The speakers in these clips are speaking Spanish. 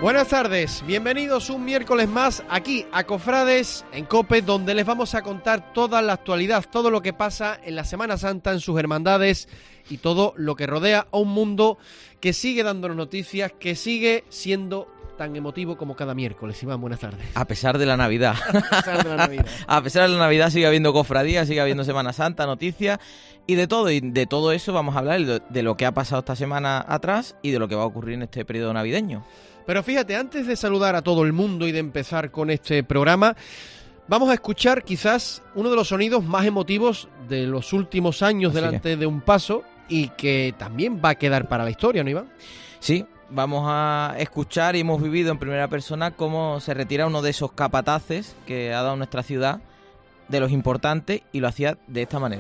Buenas tardes, bienvenidos un miércoles más aquí a Cofrades en COPE, donde les vamos a contar toda la actualidad, todo lo que pasa en la Semana Santa, en sus hermandades y todo lo que rodea a un mundo que sigue dándonos noticias, que sigue siendo tan emotivo como cada miércoles. Iván, buenas tardes. A pesar de la Navidad. A pesar de la Navidad. A pesar de la Navidad sigue habiendo cofradías, sigue habiendo Semana Santa, noticias y de todo. Y de todo eso vamos a hablar de lo que ha pasado esta semana atrás y de lo que va a ocurrir en este periodo navideño. Pero fíjate, antes de saludar a todo el mundo y de empezar con este programa, vamos a escuchar quizás uno de los sonidos más emotivos de los últimos años delante de un paso y que también va a quedar para la historia, ¿no, Iván? Sí, vamos a escuchar y hemos vivido en primera persona cómo se retira uno de esos capataces que ha dado nuestra ciudad, de los importantes, y lo hacía de esta manera.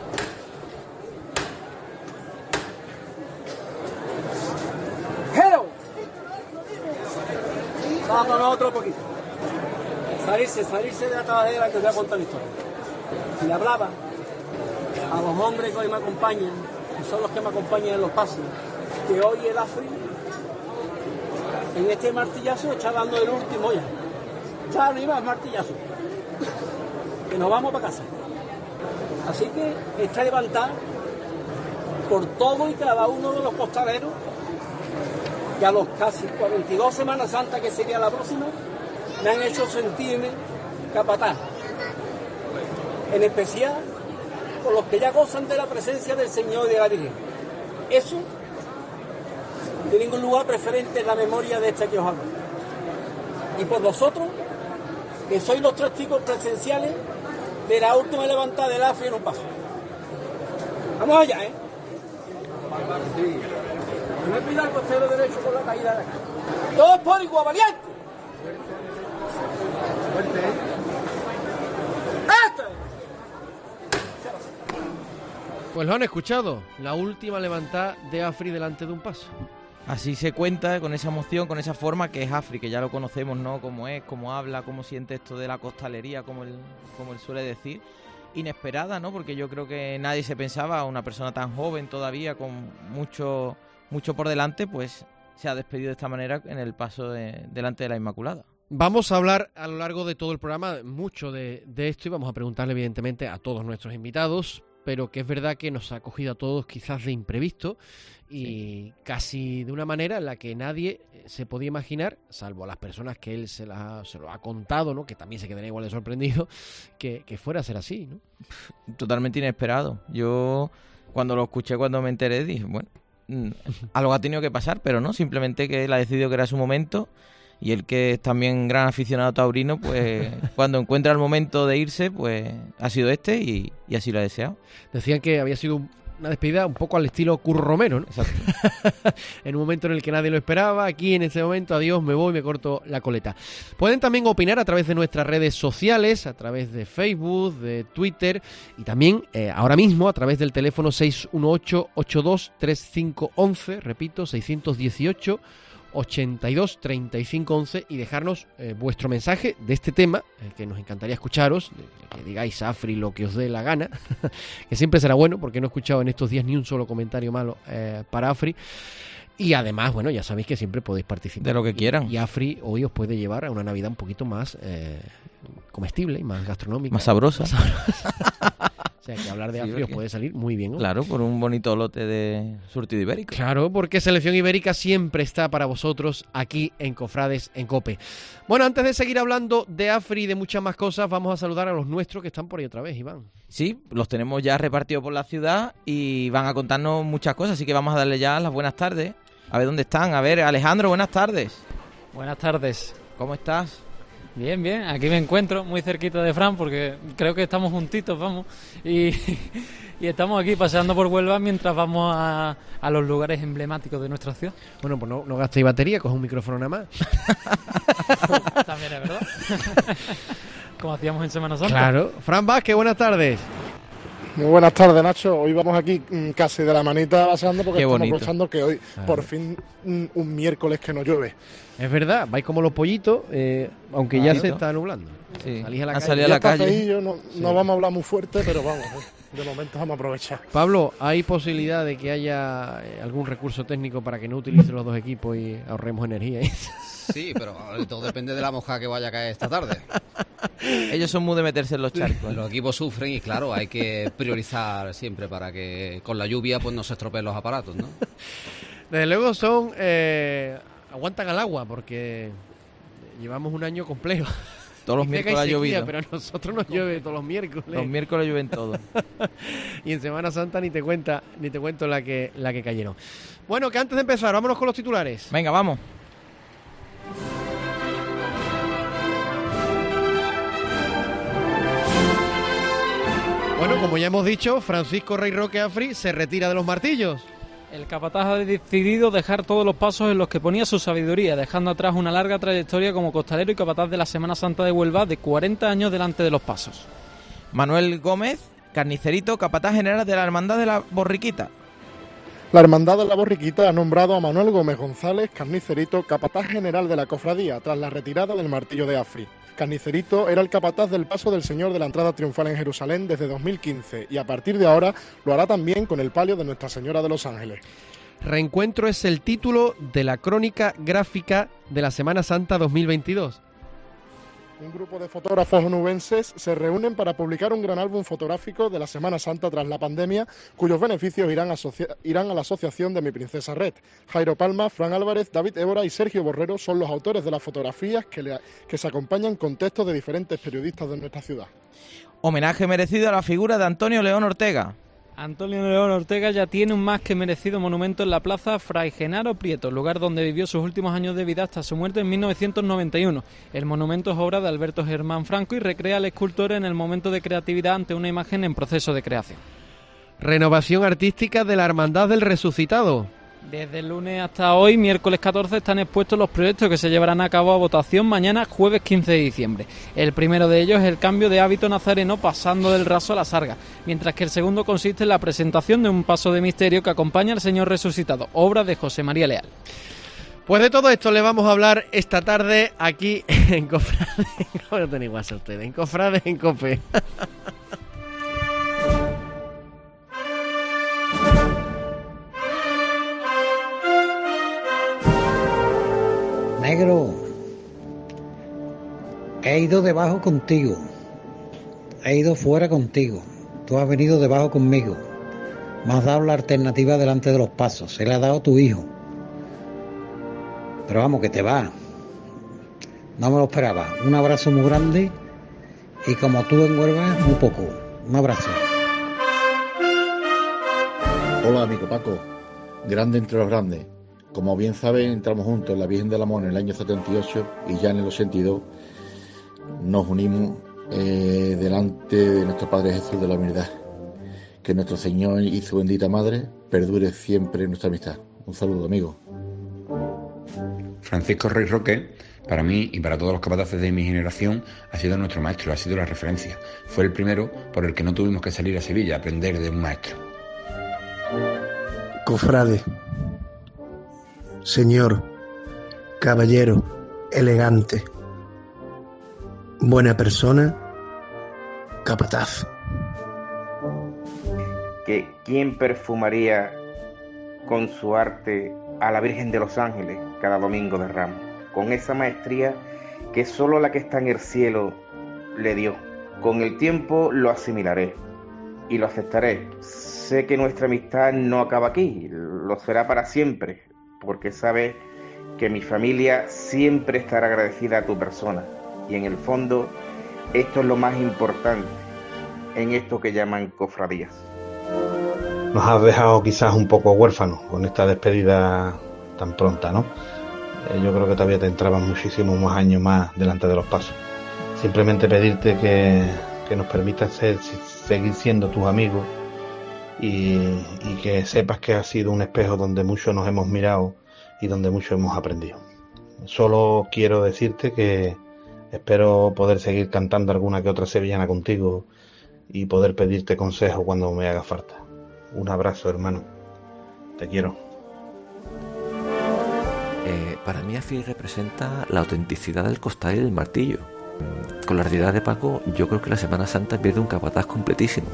Vamos a otro poquito. Salirse de la tabadera que os voy a contar la historia. Y le hablaba a los hombres que hoy me acompañan, que son los que me acompañan en los pasos, que hoy el AFRI, en este martillazo, está dando el último ya. Ya arriba el martillazo. Que nos vamos para casa. Así que está levantada por todo y cada uno de los costaleros, que a los casi 42 Semanas Santas, que sería la próxima, me han hecho sentirme capataz. En especial por los que ya gozan de la presencia del Señor y de la Virgen. Eso tiene un lugar preferente en la memoria de este que os hablo. Y por vosotros, que sois los testigos presenciales de la última levantada del AFRI en un paso. Vamos allá, ¿eh? No me pida el costero derecho con la caída de acá. Todos por igual, valiente. Fuerte. ¡Esto! Pues lo han escuchado, la última levantada de AFRI delante de un paso. Así se cuenta, con esa emoción, con esa forma que es AFRI, que ya lo conocemos, ¿no? Cómo es, cómo habla, cómo siente esto de la costalería, como él suele decir. Inesperada, ¿no? Porque yo creo que nadie se pensaba, una persona tan joven todavía, con mucho por delante, pues se ha despedido de esta manera en el paso delante de la Inmaculada. Vamos a hablar a lo largo de todo el programa mucho de esto y vamos a preguntarle evidentemente a todos nuestros invitados, pero que es verdad que nos ha cogido a todos quizás de imprevisto y casi de una manera en la que nadie se podía imaginar, salvo a las personas que él se lo ha contado, ¿no? Que también se quedaría igual de sorprendido, que fuera a ser así, ¿no? Totalmente inesperado. Yo cuando lo escuché, cuando me enteré, dije, bueno, algo ha tenido que pasar, pero no, simplemente que él ha decidido que era su momento, y él, que es también gran aficionado taurino, pues cuando encuentra el momento de irse, pues ha sido este y así lo ha deseado. Decían que había sido una despedida un poco al estilo Curro Romero, ¿no? Exacto. En un momento en el que nadie lo esperaba, aquí en este momento, adiós, me voy, me corto la coleta. Pueden también opinar a través de nuestras redes sociales, a través de Facebook, de Twitter y también ahora mismo a través del teléfono 618-82-3511, repito, 618 82 35 11 y dejarnos vuestro mensaje de este tema, que nos encantaría escucharos, que digáis AFRI lo que os dé la gana, que siempre será bueno porque no he escuchado en estos días ni un solo comentario malo para AFRI. Y además, bueno, ya sabéis que siempre podéis participar. De lo que quieran. Y AFRI hoy os puede llevar a una Navidad un poquito más comestible y más gastronómica. Más sabrosa. O sea, que hablar de AFRI os puede salir muy bien, ¿no? Claro, por un bonito lote de surtido ibérico. Claro, porque Selección Ibérica siempre está para vosotros aquí en Cofrades en COPE. Bueno, antes de seguir hablando de AFRI y de muchas más cosas, vamos a saludar a los nuestros que están por ahí otra vez, Iván. Sí, los tenemos ya repartidos por la ciudad y van a contarnos muchas cosas, así que vamos a darle ya las buenas tardes. A ver dónde están. A ver, Alejandro, buenas tardes. Buenas tardes. ¿Cómo estás? Bien, aquí me encuentro muy cerquita de Fran porque creo que estamos juntitos, vamos, y estamos aquí paseando por Huelva mientras vamos a los lugares emblemáticos de nuestra ciudad. Bueno, pues no gastéis batería, coge un micrófono nada más. También es verdad. Como hacíamos en Semana Santa. Claro. Fran Vázquez, buenas tardes. Muy buenas tardes, Nacho. Hoy vamos aquí casi de la manita paseando porque estamos aprovechando que hoy por fin un miércoles que no llueve. Es verdad, vais como los pollitos, aunque ya se está nublando. Sí. Salís a la calle. Salir a la calle. Feillo, no vamos a hablar muy fuerte, pero vamos, de momento vamos a aprovechar. Pablo, ¿hay posibilidad de que haya algún recurso técnico para que no utilicen los dos equipos y ahorremos energía? Sí, pero todo depende de la mosca que vaya a caer esta tarde. Ellos son muy de meterse en los charcos. Los equipos sufren y claro, hay que priorizar siempre para que con la lluvia pues no se estropeen los aparatos, ¿no? Desde luego aguantan al agua porque llevamos un año complejo. Todos los miércoles ha llovido. Pero a nosotros nos llueve todos los miércoles. Los miércoles llueven todos. Y en Semana Santa ni te cuento la que cayeron. Bueno, que antes de empezar, vámonos con los titulares. Venga, vamos. Bueno, como ya hemos dicho, Francisco Rey Roque Afri se retira de los martillos. El capataz ha decidido dejar todos los pasos en los que ponía su sabiduría, dejando atrás una larga trayectoria como costalero y capataz de la Semana Santa de Huelva de 40 años delante de los pasos. Manuel Gómez, carnicerito, capataz general de la Hermandad de la Borriquita. La Hermandad de la Borriquita ha nombrado a Manuel Gómez González, carnicerito, capataz general de la cofradía, tras la retirada del martillo de Afri. Carnicerito era el capataz del paso del Señor de la entrada triunfal en Jerusalén desde 2015 y a partir de ahora lo hará también con el palio de Nuestra Señora de los Ángeles. Reencuentro es el título de la crónica gráfica de la Semana Santa 2022. Un grupo de fotógrafos onubenses se reúnen para publicar un gran álbum fotográfico de la Semana Santa tras la pandemia, cuyos beneficios irán a la asociación de Mi Princesa Red. Jairo Palma, Fran Álvarez, David Évora y Sergio Borrero son los autores de las fotografías que se acompañan con textos de diferentes periodistas de nuestra ciudad. Homenaje merecido a la figura de Antonio León Ortega. Antonio León Ortega ya tiene un más que merecido monumento en la plaza Fray Genaro Prieto, lugar donde vivió sus últimos años de vida hasta su muerte en 1991. El monumento es obra de Alberto Germán Franco y recrea al escultor en el momento de creatividad ante una imagen en proceso de creación. Renovación artística de la Hermandad del Resucitado. Desde el lunes hasta hoy, miércoles 14, están expuestos los proyectos que se llevarán a cabo a votación mañana, jueves 15 de diciembre. El primero de ellos es el cambio de hábito nazareno pasando del raso a la sarga, mientras que el segundo consiste en la presentación de un paso de misterio que acompaña al Señor resucitado, obra de José María Leal. Pues de todo esto le vamos a hablar esta tarde aquí en Cofrades. ¿Cómo tenéis WhatsApp ustedes? En Cofrades en Cope. Negro, he ido debajo contigo, he ido fuera contigo, tú has venido debajo conmigo, me has dado la alternativa delante de los pasos, se le ha dado a tu hijo, pero vamos que te va, no me lo esperaba, un abrazo muy grande y como tú en Huelva, muy poco, un abrazo. Hola amigo Paco, grande entre los grandes. Como bien saben, entramos juntos en la Virgen del Amor en el año 78 y ya en el 82 nos unimos delante de nuestro Padre Jesús de la Humildad. Que nuestro Señor y su bendita Madre perdure siempre nuestra amistad. Un saludo, amigo. Francisco Rey Roque, para mí y para todos los capataces de mi generación, ha sido nuestro maestro, ha sido la referencia. Fue el primero por el que no tuvimos que salir a Sevilla a aprender de un maestro. Cofrade, señor, caballero, elegante, buena persona, capataz. Que ¿quién perfumaría con su arte a la Virgen de los Ángeles cada domingo de Ramos? Con esa maestría que solo la que está en el cielo le dio. Con el tiempo lo asimilaré y lo aceptaré. Sé que nuestra amistad no acaba aquí, lo será para siempre, porque sabes que mi familia siempre estará agradecida a tu persona. Y en el fondo, esto es lo más importante en esto que llaman cofradías. Nos has dejado quizás un poco huérfanos con esta despedida tan pronta, ¿no? Yo creo que todavía te entraban muchísimos más años más delante de los pasos. Simplemente pedirte que nos permitas seguir siendo tus amigos y que sepas que ha sido un espejo donde mucho nos hemos mirado y donde mucho hemos aprendido. Solo quiero decirte que espero poder seguir cantando alguna que otra sevillana contigo y poder pedirte consejo cuando me haga falta. Un abrazo, hermano. Te quiero. Para mí Afri representa la autenticidad del costal y del martillo. Con la realidad de Paco, yo creo que la Semana Santa pierde un capataz completísimo.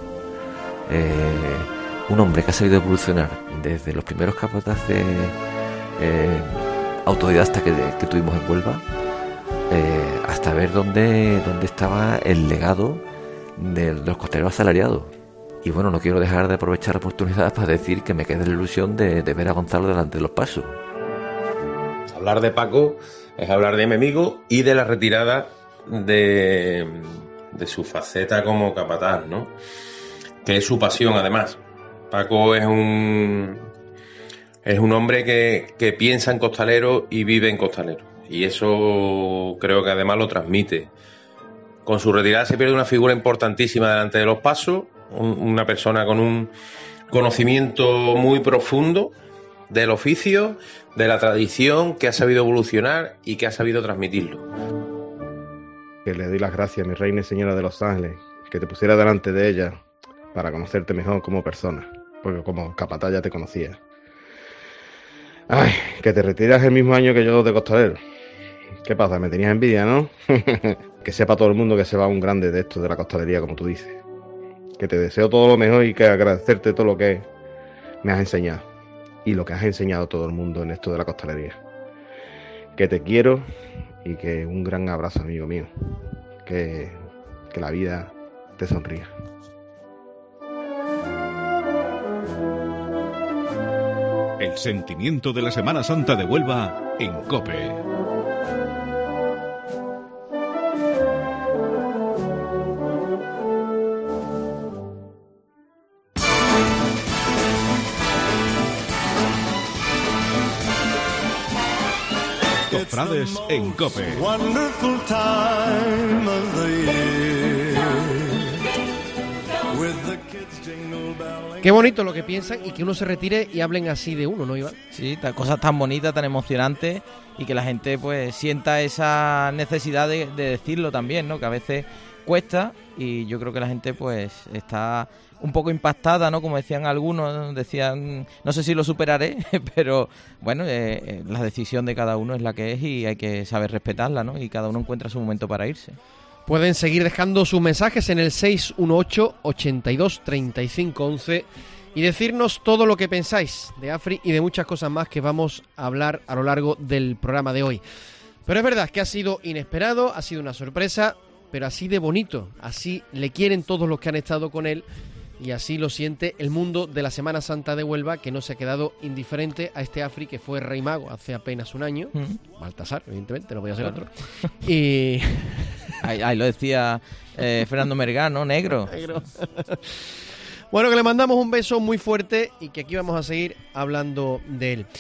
Un hombre que ha sabido evolucionar desde los primeros capataces autodidacta que tuvimos en Huelva, hasta ver dónde estaba el legado de los costaleros asalariados. Y bueno, no quiero dejar de aprovechar la oportunidad para decir que me queda la ilusión de ver a Gonzalo delante de los pasos. Hablar de Paco es hablar de mi amigo y de la retirada de su faceta como capataz, ¿no? Que es su pasión, además. Paco es un hombre que piensa en costalero y vive en costalero. Y eso creo que además lo transmite. Con su retirada se pierde una figura importantísima delante de los pasos, una persona con un conocimiento muy profundo del oficio, de la tradición, que ha sabido evolucionar y que ha sabido transmitirlo. Que le doy las gracias, mi reina y señora de Los Ángeles, que te pusiera delante de ella para conocerte mejor como persona, porque como capataz ya te conocía. Ay, que te retiras el mismo año que yo de costalero. ¿Qué pasa? ¿Me tenías envidia, no? Que sepa todo el mundo que se va un grande de esto de la costalería, como tú dices. Que te deseo todo lo mejor y que agradecerte todo lo que me has enseñado. Y lo que has enseñado a todo el mundo en esto de la costalería. Que te quiero y que un gran abrazo, amigo mío. Que la vida te sonría. El sentimiento de la Semana Santa de Huelva en COPE. Cofrades en COPE. Wonderful time of the year. With the kids jingle belling. Qué bonito lo que piensan y que uno se retire y hablen así de uno, ¿no, Iván? Sí, cosas tan bonitas, tan emocionantes y que la gente pues sienta esa necesidad de decirlo también, ¿no? Que a veces cuesta y yo creo que la gente pues está un poco impactada, ¿no? Como decían algunos, decían, no sé si lo superaré, pero bueno, la decisión de cada uno es la que es y hay que saber respetarla, ¿no? Y cada uno encuentra su momento para irse. Pueden seguir dejando sus mensajes en el 618-82-35-11 y decirnos todo lo que pensáis de Afri y de muchas cosas más que vamos a hablar a lo largo del programa de hoy. Pero es verdad que ha sido inesperado, ha sido una sorpresa, pero así de bonito, así le quieren todos los que han estado con él y así lo siente el mundo de la Semana Santa de Huelva, que no se ha quedado indiferente a este Afri que fue rey mago hace apenas un año. Baltasar, evidentemente, no podía ser otro. Y ahí lo decía Fernando Mergán, ¿no? Negro. Bueno, que le mandamos un beso muy fuerte y que aquí vamos a seguir hablando de él.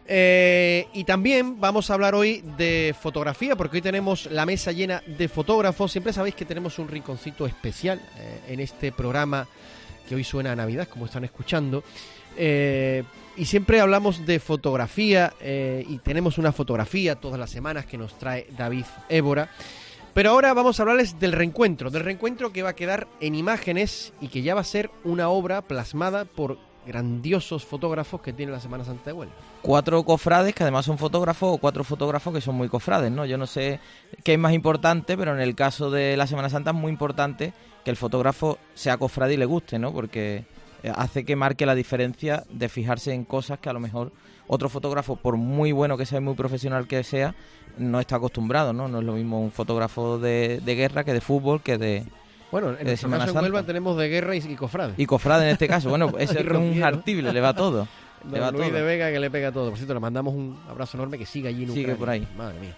Y también vamos a hablar hoy de fotografía, porque hoy tenemos la mesa llena de fotógrafos. Siempre sabéis que tenemos un rinconcito especial en este programa que hoy suena a Navidad, como están escuchando. Y siempre hablamos de fotografía y tenemos una fotografía todas las semanas que nos trae David Évora. Pero ahora vamos a hablarles del reencuentro que va a quedar en imágenes y que ya va a ser una obra plasmada por grandiosos fotógrafos que tiene la Semana Santa de Huelva. 4 cofrades que además son fotógrafos o 4 fotógrafos que son muy cofrades, ¿no? Yo no sé qué es más importante, pero en el caso de la Semana Santa es muy importante que el fotógrafo sea cofrade y le guste, ¿no? Porque hace que marque la diferencia de fijarse en cosas que a lo mejor otro fotógrafo, por muy bueno que sea y muy profesional que sea, no está acostumbrado, ¿no? No es lo mismo un fotógrafo de guerra que de fútbol que de... Bueno, en este caso en Huelva tenemos de guerra y cofrade. Y cofrade en este caso, bueno, ese es un artible, le va todo. Le va Luis todo. de Vega que le pega todo. Por cierto, le mandamos un abrazo enorme, que siga allí en Ucrania. Sigue por ahí. Madre mía.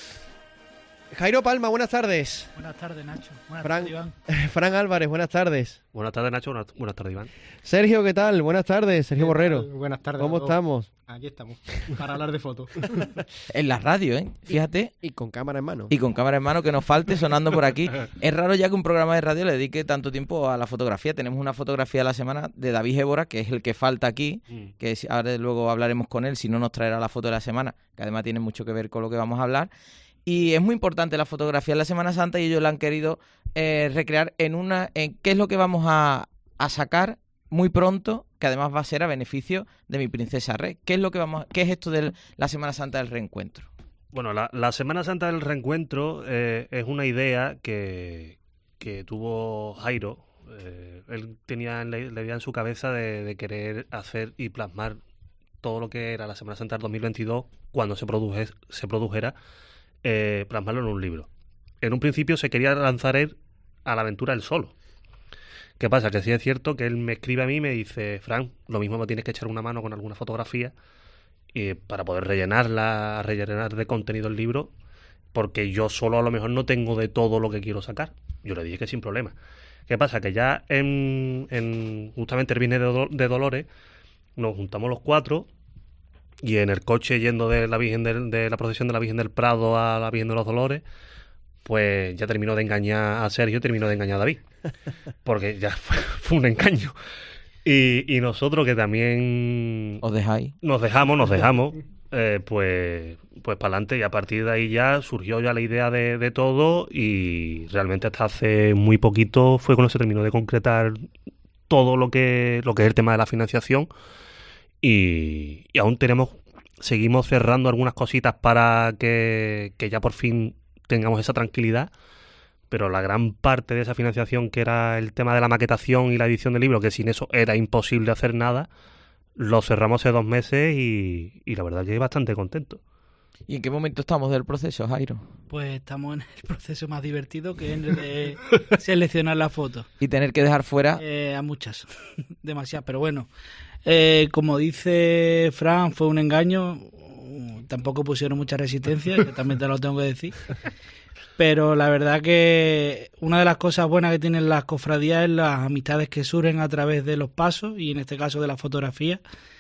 Jairo Palma, buenas tardes. Buenas tardes, Nacho. Buenas tardes, Iván. Fran Álvarez, buenas tardes. Buenas tardes, Nacho. Buenas tardes, Iván. Sergio, ¿qué tal? Buenas tardes, Sergio Borrero. Buenas tardes. ¿Cómo estamos? Aquí estamos, para hablar de fotos. En la radio, fíjate. Y con cámara en mano. Y con cámara en mano, que nos falte sonando por aquí. Es raro ya que un programa de radio le dedique tanto tiempo a la fotografía. Tenemos una fotografía a la semana de David Évora, que es el que falta aquí, que ahora luego hablaremos con él, si no nos traerá la foto de la semana, que además tiene mucho que ver con lo que vamos a hablar. Y es muy importante la fotografía en la Semana Santa y ellos la han querido recrear en qué es lo que vamos a sacar muy pronto, que además va a ser a beneficio de mi princesa Red. ¿Qué es esto de la Semana Santa del reencuentro? Bueno, la Semana Santa del reencuentro es una idea que tuvo Jairo. Él tenía la idea en su cabeza de querer hacer y plasmar todo lo que era la Semana Santa del 2022, cuando se produjera, plasmarlo en un libro. En un principio se quería lanzar él a la aventura él solo. ¿Qué pasa? Que sí es cierto que él me escribe a mí y me dice: Fran, lo mismo me tienes que echar una mano con alguna fotografía para poder rellenar de contenido el libro, porque yo solo a lo mejor no tengo de todo lo que quiero sacar. Yo le dije que sin problema. ¿Qué pasa? Que ya justamente el Viernes de Dolores nos juntamos los 4 y en el coche yendo de la procesión de la Virgen del Prado a la Virgen de los Dolores, pues ya terminó de engañar a Sergio, terminó de engañar a David, porque ya fue un engaño. Y nosotros, que también os dejáis, nos dejamos, pues para adelante, y a partir de ahí ya surgió ya la idea de todo, y realmente hasta hace muy poquito fue cuando se terminó de concretar todo lo que es el tema de la financiación, y aún seguimos cerrando algunas cositas para que ya por fin tengamos esa tranquilidad, pero la gran parte de esa financiación, que era el tema de la maquetación y la edición del libro, que sin eso era imposible hacer nada, lo cerramos hace 2 meses y la verdad que bastante contento. ¿Y en qué momento estamos del proceso, Jairo? Pues estamos en el proceso más divertido, que es el de seleccionar las fotos. Y tener que dejar fuera... a muchas, demasiadas, pero bueno. Como dice Fran, fue un engaño. Tampoco pusieron mucha resistencia, que también te lo tengo que decir. Pero la verdad que una de las cosas buenas que tienen las cofradías es las amistades que surgen a través de los pasos, y en este caso de la fotografía.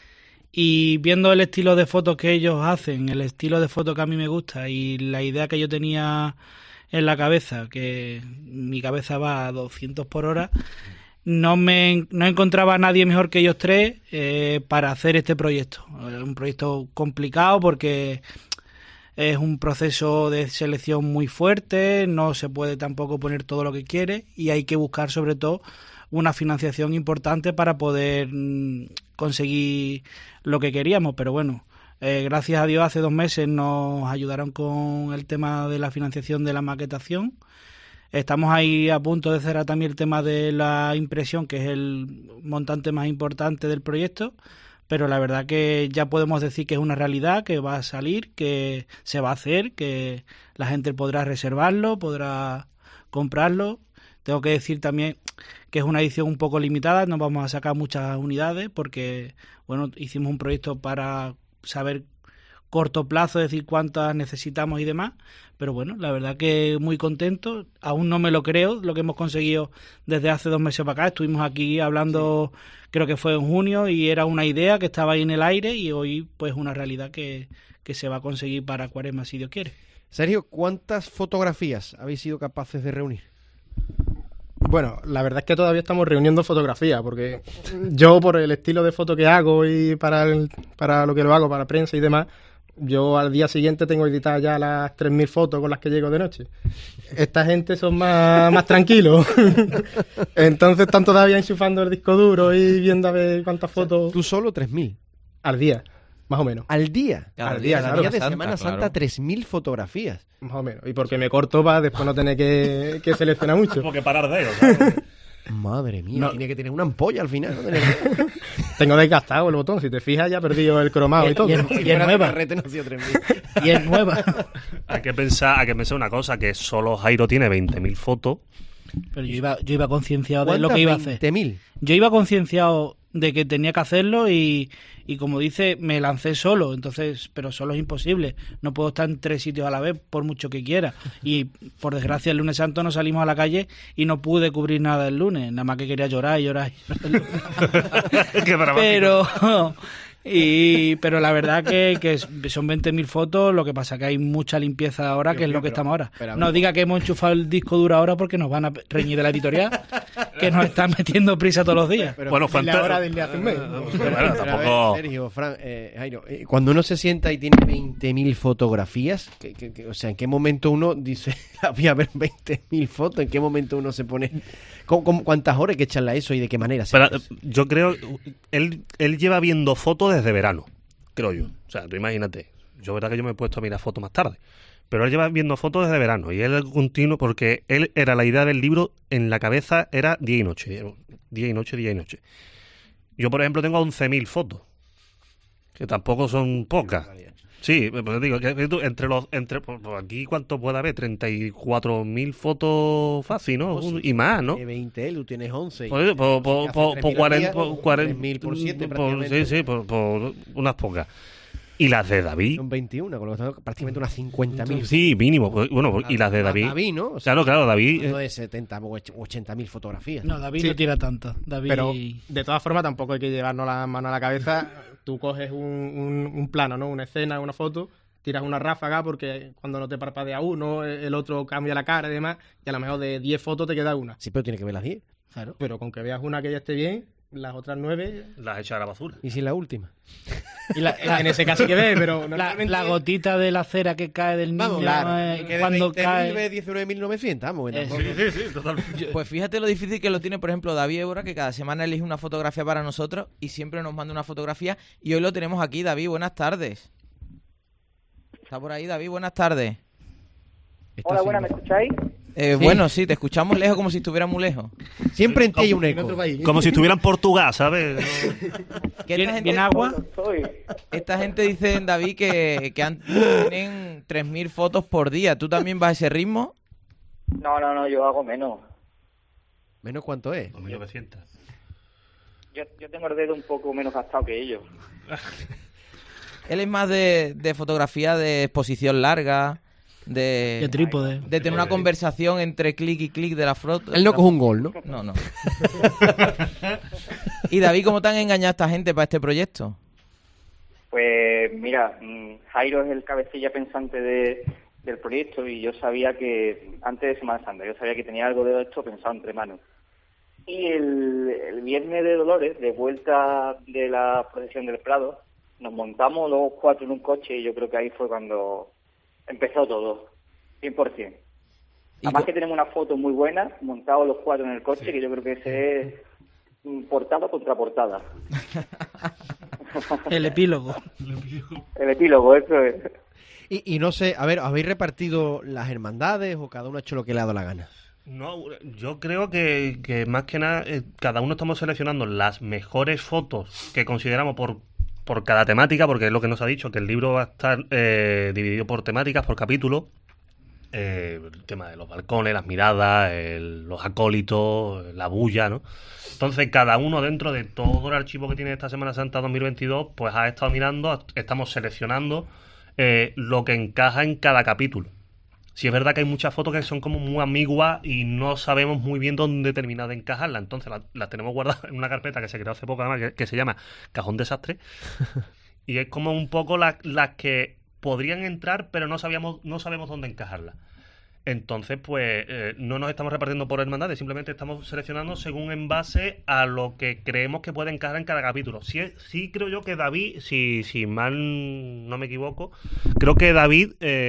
Y viendo el estilo de fotos que ellos hacen, el estilo de fotos que a mí me gusta y la idea que yo tenía en la cabeza, que mi cabeza va a 200 por hora, no encontraba a nadie mejor que ellos 3 para hacer este proyecto. Un proyecto complicado porque es un proceso de selección muy fuerte, no se puede tampoco poner todo lo que quiere, y hay que buscar sobre todo una financiación importante para poder conseguir lo que queríamos. Pero bueno, gracias a Dios hace 2 meses nos ayudaron con el tema de la financiación de la maquetación. Estamos ahí a punto de cerrar también el tema de la impresión, que es el montante más importante del proyecto, pero la verdad que ya podemos decir que es una realidad, que va a salir, que se va a hacer, que la gente podrá reservarlo, podrá comprarlo. Tengo que decir también que es una edición un poco limitada, no vamos a sacar muchas unidades porque, bueno, hicimos un proyecto para saber corto plazo, es decir, cuántas necesitamos y demás, pero bueno, la verdad que muy contento. Aún no me lo creo lo que hemos conseguido desde hace 2 meses para acá. Estuvimos aquí hablando, creo que fue en junio, y era una idea que estaba ahí en el aire, y hoy pues una realidad que se va a conseguir para Cuaresma, si Dios quiere. Sergio, ¿cuántas fotografías habéis sido capaces de reunir? Bueno, la verdad es que todavía estamos reuniendo fotografías, porque yo, por el estilo de foto que hago y para lo que lo hago, para prensa y demás, yo al día siguiente tengo editadas ya las 3.000 fotos con las que llego de noche. Esta gente son más tranquilos. Entonces están todavía enchufando el disco duro y viendo a ver cuántas fotos. ¿Tú solo 3.000? Al día, más o menos. ¿Al día? Al día, claro. Día de Semana Santa, 3.000 fotografías. Más o menos. Y porque me corto para después no tener que seleccionar mucho. Porque parar de ellos, ¿sabes? Madre mía, no. Tiene que tener una ampolla al final. ¿No? Tengo desgastado el botón, si te fijas ya he perdido el cromado y todo. Y es nueva. Y es nueva. Hay que pensar una cosa, que solo Jairo tiene 20.000 fotos. Pero yo iba concienciado de lo que iba a hacer. 20.000. Yo iba concienciado de que tenía que hacerlo y como dice, me lancé solo, entonces, pero solo es imposible, no puedo estar en 3 sitios a la vez por mucho que quiera, y por desgracia el lunes santo nos salimos a la calle y no pude cubrir nada el lunes, nada más que quería llorar pero la verdad que son 20.000 fotos, lo que pasa que hay mucha limpieza ahora, que es lo que estamos ahora. No diga que hemos enchufado el disco duro ahora porque nos van a reñir de la editorial, que nos están metiendo prisa todos los días. Pero bueno, ahora desde hace un mes. Tampoco... Sergio, Fran, Jairo, cuando uno se sienta y tiene 20.000 fotografías, o sea, ¿en qué momento uno dice, voy a ver 20.000 fotos? ¿En qué momento uno se pone... ¿Cuántas horas hay que echarle a eso y de qué manera? Pero, yo creo, él lleva viendo fotos desde verano, creo yo. O sea, tú imagínate, yo verdad que yo me he puesto a mirar fotos más tarde, pero él lleva viendo fotos desde verano y él continuo, porque él era la idea del libro en la cabeza, era día y noche. Yo, por ejemplo, tengo 11.000 fotos. Que tampoco son pocas. Sí, pues digo, que tú, pues aquí ¿cuánto puede haber? 34.000 fotos fácil, ¿no? Y más, ¿no? 20, tú tienes 11. Por 40.000 por 7 prácticamente. Sí, por unas pocas. Y las de David. Son 21, con lo que son prácticamente unas 50.000. Sí, mínimo. Bueno, y las de David. David, ¿no? O sea, claro, David. No de 70 o 80.000 fotografías. No, David no tira tanto. David... Pero de todas formas tampoco hay que llevarnos la mano a la cabeza. Tú coges un plano, ¿no? Una escena, una foto, tiras una ráfaga porque cuando no te parpadea uno, el otro cambia la cara y demás, y a lo mejor de 10 fotos te queda una. Sí, pero tiene que ver las 10. Claro. Pero con que veas una que ya esté bien, las otras 9... Las echas a la basura. ¿Y si la última? Y en ese caso que ves, pero normalmente... La gotita de la cera que cae del niño, que cuando de 20.000 cae... ve 19.900, vamos. Sí, totalmente. Pues fíjate lo difícil que lo tiene, por ejemplo, David Évora, que cada semana elige una fotografía para nosotros y siempre nos manda una fotografía. Y hoy lo tenemos aquí. David, buenas tardes. ¿Está por ahí, David? Buenas tardes. Hola, buenas, ¿me escucháis? Bueno, sí, te escuchamos lejos, como si estuviera muy lejos. Siempre en ti hay un eco. Como si estuviera en Portugal, ¿sabes? ¿Bien agua? Esta gente dice, David, que tienen 3.000 fotos por día. ¿Tú también vas a ese ritmo? No, yo hago menos. ¿Menos cuánto es? 2.900. Yo tengo el dedo un poco menos gastado que ellos. Él es más de fotografía de exposición larga, de trípode. De tener una conversación entre clic y clic de la foto. Él no coge un gol, ¿no? No. Y David, ¿cómo te han engañado a esta gente para este proyecto? Pues mira, Jairo es el cabecilla pensante del proyecto y yo sabía que, antes de Semana Santa, yo sabía que tenía algo de esto pensado entre manos. Y el viernes de Dolores, de vuelta de la procesión del Prado, nos montamos los 4 en un coche y yo creo que ahí fue cuando empezó todo, 100%. Además que tenemos una foto muy buena, montados los 4 en el coche, que yo creo que ese es portada contra portada. El epílogo. El epílogo, eso es. Y no sé, a ver, ¿habéis repartido las hermandades o cada uno ha hecho lo que le ha dado la gana? No, yo creo que más que nada cada uno estamos seleccionando las mejores fotos que consideramos por cada temática, porque es lo que nos ha dicho, que el libro va a estar dividido por temáticas, por capítulos. El tema de los balcones, las miradas, los acólitos, la bulla, ¿no? Entonces, cada uno dentro de todo el archivo que tiene esta Semana Santa 2022, pues ha estado mirando, estamos seleccionando lo que encaja en cada capítulo. Sí es verdad que hay muchas fotos que son como muy ambiguas y no sabemos muy bien dónde terminar de encajarlas. Entonces las tenemos guardadas en una carpeta que se creó hace poco, además, que se llama Cajón Desastre. Y es como un poco las que podrían entrar, pero no sabemos dónde encajarlas. Entonces, pues, no nos estamos repartiendo por hermandades, simplemente estamos seleccionando según en base a lo que creemos que puede encajar en cada capítulo. Sí creo yo que David, si mal no me equivoco, creo que David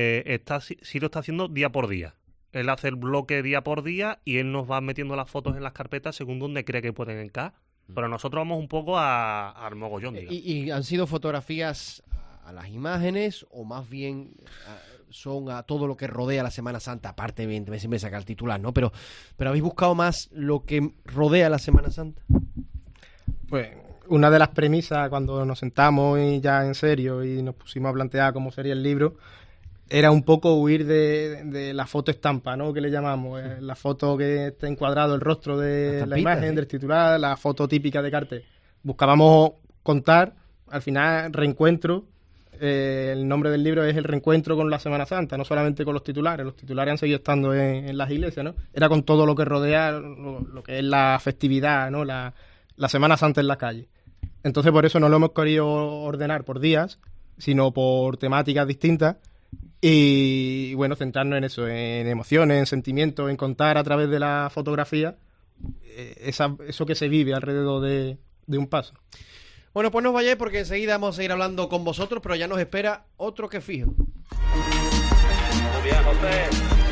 sí lo está haciendo día por día. Él hace el bloque día por día y él nos va metiendo las fotos en las carpetas según donde cree que pueden encajar. Pero nosotros vamos un poco al mogollón, digamos. ¿Y han sido fotografías a las imágenes o más bien son a todo lo que rodea la Semana Santa? Aparte, evidentemente, siempre saca el titular, ¿no? Pero ¿habéis buscado más lo que rodea la Semana Santa? Pues una de las premisas cuando nos sentamos y ya en serio y nos pusimos a plantear cómo sería el libro era un poco huir de la foto estampa, ¿no? Que le llamamos, la foto que está encuadrado el rostro de la imagen, del titular, la foto típica de cartel. Buscábamos contar, al final, reencuentro. El nombre del libro es El reencuentro con la Semana Santa, no solamente con los titulares han seguido estando en las iglesias, ¿no? Era con todo lo que rodea lo que es la festividad, ¿no? La Semana Santa en la calle. Entonces por eso no lo hemos querido ordenar por días, sino por temáticas distintas y bueno, centrarnos en eso, en emociones, en sentimientos, en contar a través de la fotografía eso que se vive alrededor de un paso. Bueno, pues no os vayáis porque enseguida vamos a seguir hablando con vosotros, pero ya nos espera otro que fijo. Muy bien, José.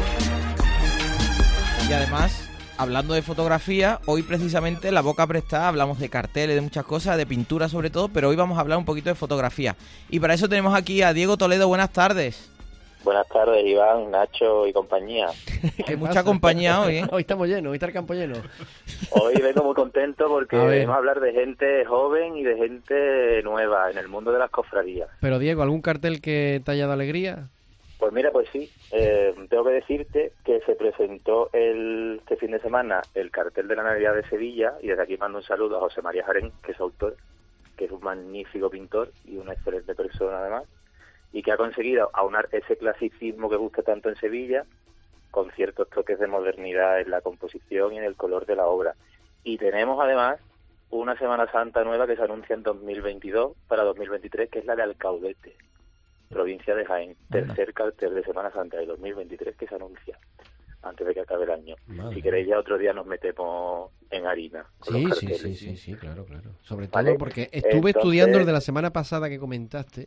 Y además, hablando de fotografía, hoy precisamente en La Boca Prestada hablamos de carteles, de muchas cosas, de pintura sobre todo, pero hoy vamos a hablar un poquito de fotografía. Y para eso tenemos aquí a Diego Toledo. Buenas tardes. Buenas tardes, Iván, Nacho y compañía. Hay mucha compañía hoy, ¿eh? Hoy estamos llenos, hoy está el campo lleno. Hoy vengo muy contento porque A ver. venimos a hablar de gente joven y de gente nueva en el mundo de las cofradías. Pero Diego, ¿algún cartel que te haya dado alegría? Pues mira, pues sí, tengo que decirte que se presentó este fin de semana el cartel de la Navidad de Sevilla, y desde aquí mando un saludo a José María Jarén, que es autor, que es un magnífico pintor y una excelente persona además, y que ha conseguido aunar ese clasicismo que gusta tanto en Sevilla con ciertos toques de modernidad en la composición y en el color de la obra. Y tenemos además una Semana Santa nueva que se anuncia en 2022 para 2023, que es la de Alcaudete, provincia de Jaén. Tercer cartel de Semana Santa de 2023 que se anuncia antes de que acabe el año. Madre. Si queréis ya otro día nos metemos en harina con Sí, los sí, carteles. sí, claro. Sobre Vale. todo porque estuve Entonces- estudiando el de la semana pasada que comentaste.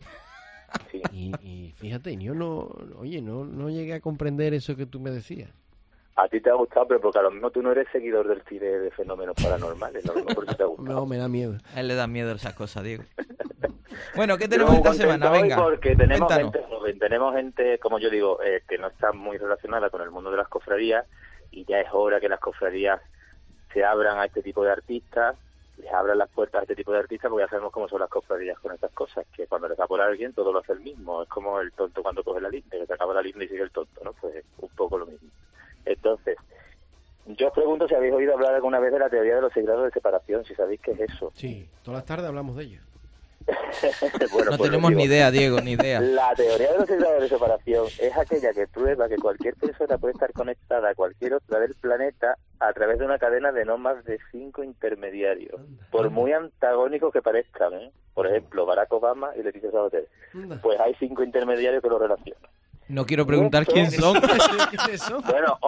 Y fíjate, yo no llegué a comprender eso que tú me decías. A ti te ha gustado, pero porque a lo mismo tú no eres seguidor del cine de fenómenos paranormales, lo mismo por eso te ha gustado. No, me da miedo. A él le dan miedo esas cosas, Diego. Bueno, ¿qué Yo tenemos esta contento semana? hoy Venga, porque tenemos cuéntanos. gente joven, tenemos gente, como yo digo, que no está muy relacionada con el mundo de las cofradías, y ya es hora que las cofradías se abran a este tipo de artistas, les abran las puertas a este tipo de artistas, porque ya sabemos cómo son las cofradías con estas cosas, que cuando les da por alguien todo lo hace el mismo, es como el tonto cuando coge la linda, que se acaba la linda y sigue el tonto, ¿no? Pues un poco lo mismo. Entonces, yo os pregunto si habéis oído hablar alguna vez de la teoría de los 6 grados de separación, si sabéis qué es eso. Sí, todas las tardes hablamos de ello. Bueno, No pues tenemos digo, ni idea, Diego, ni idea. La teoría de los 6 grados de separación es aquella que prueba que cualquier persona puede estar conectada a cualquier otra del planeta a través de una cadena de no más de 5 intermediarios, por muy antagónicos que parezcan, ¿eh? Por ejemplo, Barack Obama y Leticia Sabater. Pues hay 5 intermediarios que los relacionan. No quiero preguntar quién son. Bueno,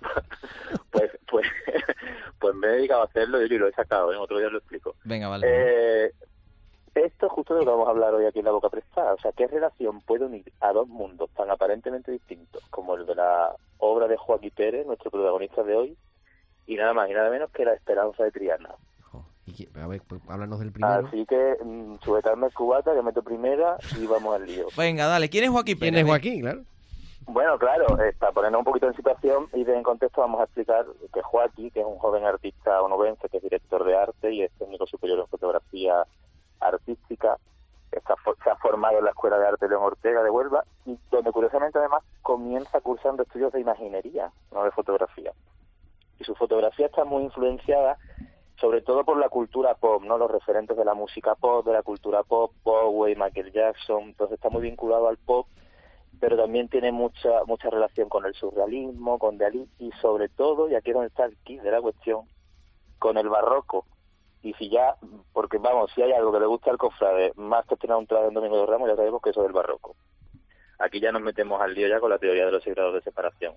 pues me he dedicado a hacerlo y lo he sacado, ¿eh? Otro día lo explico. Venga, vale. Esto es justo de lo que vamos a hablar hoy aquí en La Boca Prestada. O sea, ¿qué relación puede unir a dos mundos tan aparentemente distintos como el de la obra de Joaquín Pérez, nuestro protagonista de hoy, y nada más y nada menos que La Esperanza de Triana? A ver, pues, háblanos del primero. Así que sujetarme el cubata, que meto primera y vamos al lío. Venga, dale. ¿Quién es Joaquín Pérez? ¿Quién es Joaquín? Claro. Bueno, claro, para ponernos un poquito en situación y en contexto vamos a explicar que Joaquín, que es un joven artista onubense, que es director de arte y es técnico superior en fotografía artística, se ha formado en la Escuela de Arte León Ortega de Huelva, y donde curiosamente además comienza cursando estudios de imaginería, no de fotografía. Y su fotografía está muy influenciada sobre todo por la cultura pop, ¿no? Los referentes de la música pop, de la cultura pop, Bowie, Michael Jackson, entonces está muy vinculado al pop, pero también tiene mucha relación con el surrealismo, con Dalí, y sobre todo, y aquí es donde está el kit de la cuestión, con el barroco. Y si ya, porque vamos, si hay algo que le gusta al cofrade, más que tener un traje en Domingo de Ramos, ya sabemos que eso es el barroco. Aquí ya nos metemos al lío ya con la teoría de los 6 grados de separación.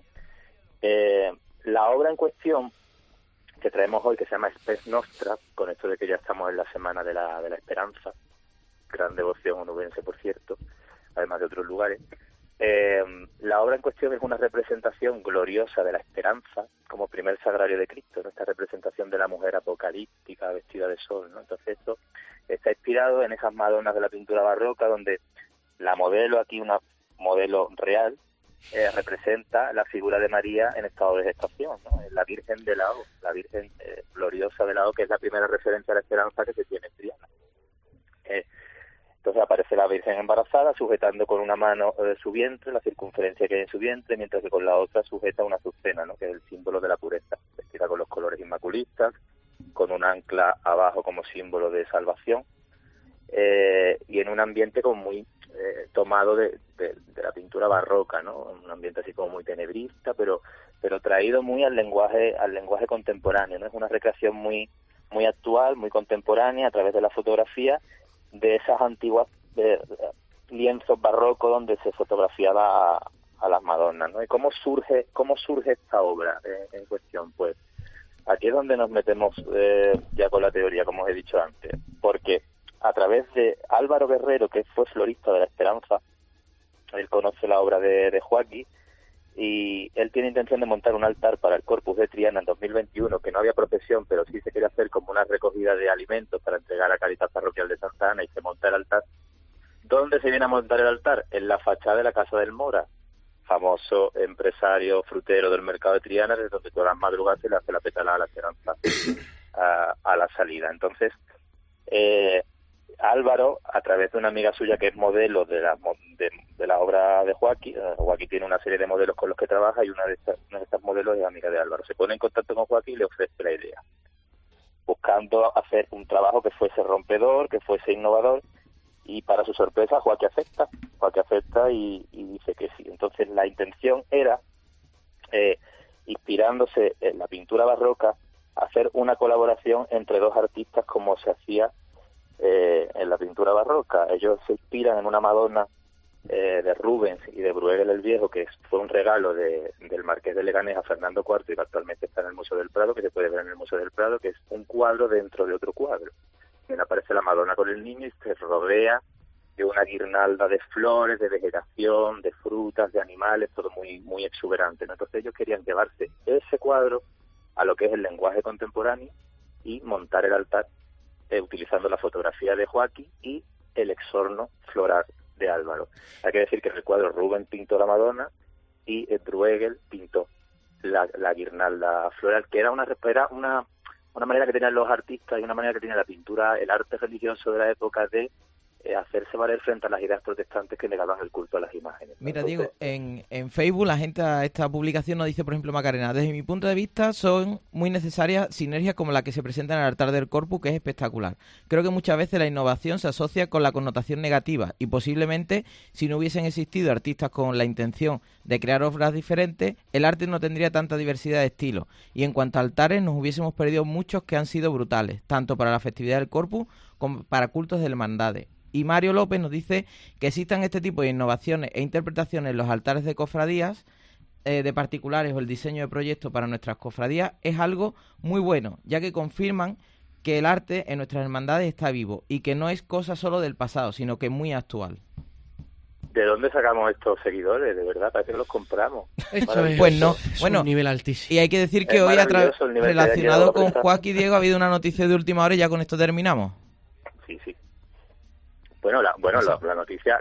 La obra en cuestión que traemos hoy, que se llama Spes Nostra, con esto de que ya estamos en la Semana de la Esperanza, gran devoción onubense, por cierto, además de otros lugares. La obra en cuestión es una representación gloriosa de la esperanza como primer sagrario de Cristo, ¿no? Esta representación de la mujer apocalíptica vestida de sol, ¿no? Entonces esto está inspirado en esas Madonas de la pintura barroca, donde la modelo, aquí una modelo real, representa la figura de María en estado de gestación, ¿no? La Virgen de Lao, la Virgen gloriosa de Lao, que es la primera referencia a la esperanza que se tiene en Triana. Entonces aparece la Virgen embarazada sujetando con una mano su vientre, la circunferencia que hay en su vientre, mientras que con la otra sujeta una azucena, ¿no? Que es el símbolo de la pureza, vestida con los colores inmaculistas, con un ancla abajo como símbolo de salvación, y en un ambiente como muy tomado de la pintura barroca, ¿no? Un ambiente así como muy tenebrista, pero traído muy al lenguaje contemporáneo, ¿no? Es una recreación muy actual, muy contemporánea a través de la fotografía, de esas antiguas lienzos barrocos donde se fotografiaba a las Madonas, ¿no? ¿Y cómo surge esta obra en cuestión? Pues aquí es donde nos metemos ya con la teoría, como os he dicho antes, porque a través de Álvaro Guerrero, que fue florista de la Esperanza, él conoce la obra de Joaquín, y él tiene intención de montar un altar para el Corpus de Triana en 2021, que no había procesión, pero sí se quería hacer como una recogida de alimentos para entregar a la Caritas Parroquial de Santa Ana, y se monta el altar. ¿Dónde se viene a montar el altar? En la fachada de la Casa del Mora, famoso empresario frutero del mercado de Triana, desde donde todas las madrugadas se le hace la petalada a la esperanza a la salida. Entonces, Álvaro, a través de una amiga suya que es modelo de la obra de Joaquín, Joaquín tiene una serie de modelos con los que trabaja y una de estas modelos es amiga de Álvaro. Se pone en contacto con Joaquín y le ofrece la idea, buscando hacer un trabajo que fuese rompedor, que fuese innovador, y para su sorpresa Joaquín acepta y dice que sí. Entonces la intención era, inspirándose en la pintura barroca, hacer una colaboración entre dos artistas como se hacía en la pintura barroca. Ellos se inspiran en una Madonna de Rubens y de Bruegel el Viejo, que fue un regalo del Marqués de Leganés a Fernando IV y que actualmente está en el Museo del Prado, que se puede ver en el Museo del Prado, que es un cuadro dentro de otro cuadro. En aparece la Madonna con el niño y se rodea de una guirnalda de flores, de vegetación, de frutas, de animales, todo muy, muy exuberante, ¿no? Entonces ellos querían llevarse ese cuadro a lo que es el lenguaje contemporáneo y montar el altar utilizando la fotografía de Joaquín y el exorno floral de Álvaro. Hay que decir que en el cuadro Rubens pintó la Madonna y Bruegel pintó la guirnalda floral, que era una manera que tenían los artistas y una manera que tenía la pintura, el arte religioso de la época de hacerse valer frente a las ideas protestantes que negaban el culto a las imágenes, ¿no? Mira, Entonces, Diego, en Facebook la gente a esta publicación nos dice, por ejemplo, Macarena, desde mi punto de vista son muy necesarias sinergias como la que se presenta en el altar del Corpus, que es espectacular. Creo que muchas veces la innovación se asocia con la connotación negativa y posiblemente si no hubiesen existido artistas con la intención de crear obras diferentes, el arte no tendría tanta diversidad de estilos y en cuanto a altares nos hubiésemos perdido muchos que han sido brutales, tanto para la festividad del Corpus como para cultos de hermandades. Y Mario López nos dice que existan este tipo de innovaciones e interpretaciones en los altares de cofradías de particulares o el diseño de proyectos para nuestras cofradías es algo muy bueno, ya que confirman que el arte en nuestras hermandades está vivo y que no es cosa solo del pasado, sino que es muy actual. ¿De dónde sacamos estos seguidores? De verdad, parece que los compramos. Pues no, bueno, un nivel altísimo. Y hay que decir que Es hoy, maravilloso el nivel que relacionado ha con llegado. Joaquín, Diego, ha habido una noticia de última hora y ya con esto terminamos. Sí. Bueno, la noticia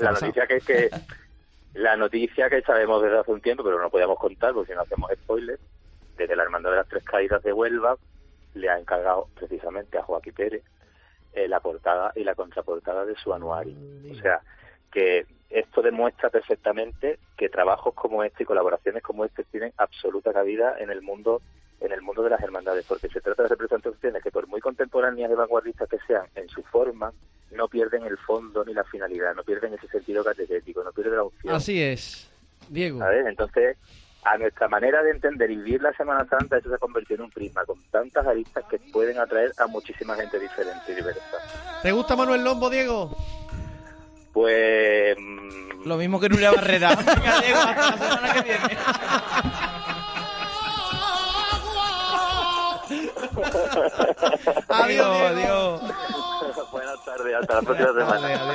que sabemos desde hace un tiempo, pero no podíamos contar porque si no hacemos spoilers, desde la Hermandad de las Tres Caídas de Huelva le ha encargado precisamente a Joaquín Pérez la portada y la contraportada de su anuario. O sea, que esto demuestra perfectamente que trabajos como este y colaboraciones como este tienen absoluta cabida en el mundo de las hermandades, porque se trata de representaciones que por muy contemporáneas y vanguardistas que sean en su forma, no pierden el fondo ni la finalidad, no pierden ese sentido catequético, no pierden la opción. Así es, Diego. ¿Sabes? Entonces, a nuestra manera de entender y vivir la Semana Santa, eso se ha convertido en un prisma con tantas aristas que pueden atraer a muchísima gente diferente y diversa. ¿Te gusta Manuel Lombo, Diego? Pues... Lo mismo que Nuria Barrera. Venga, Diego, hasta la semana que viene. Adiós. Buenas tardes, hasta la próxima semana.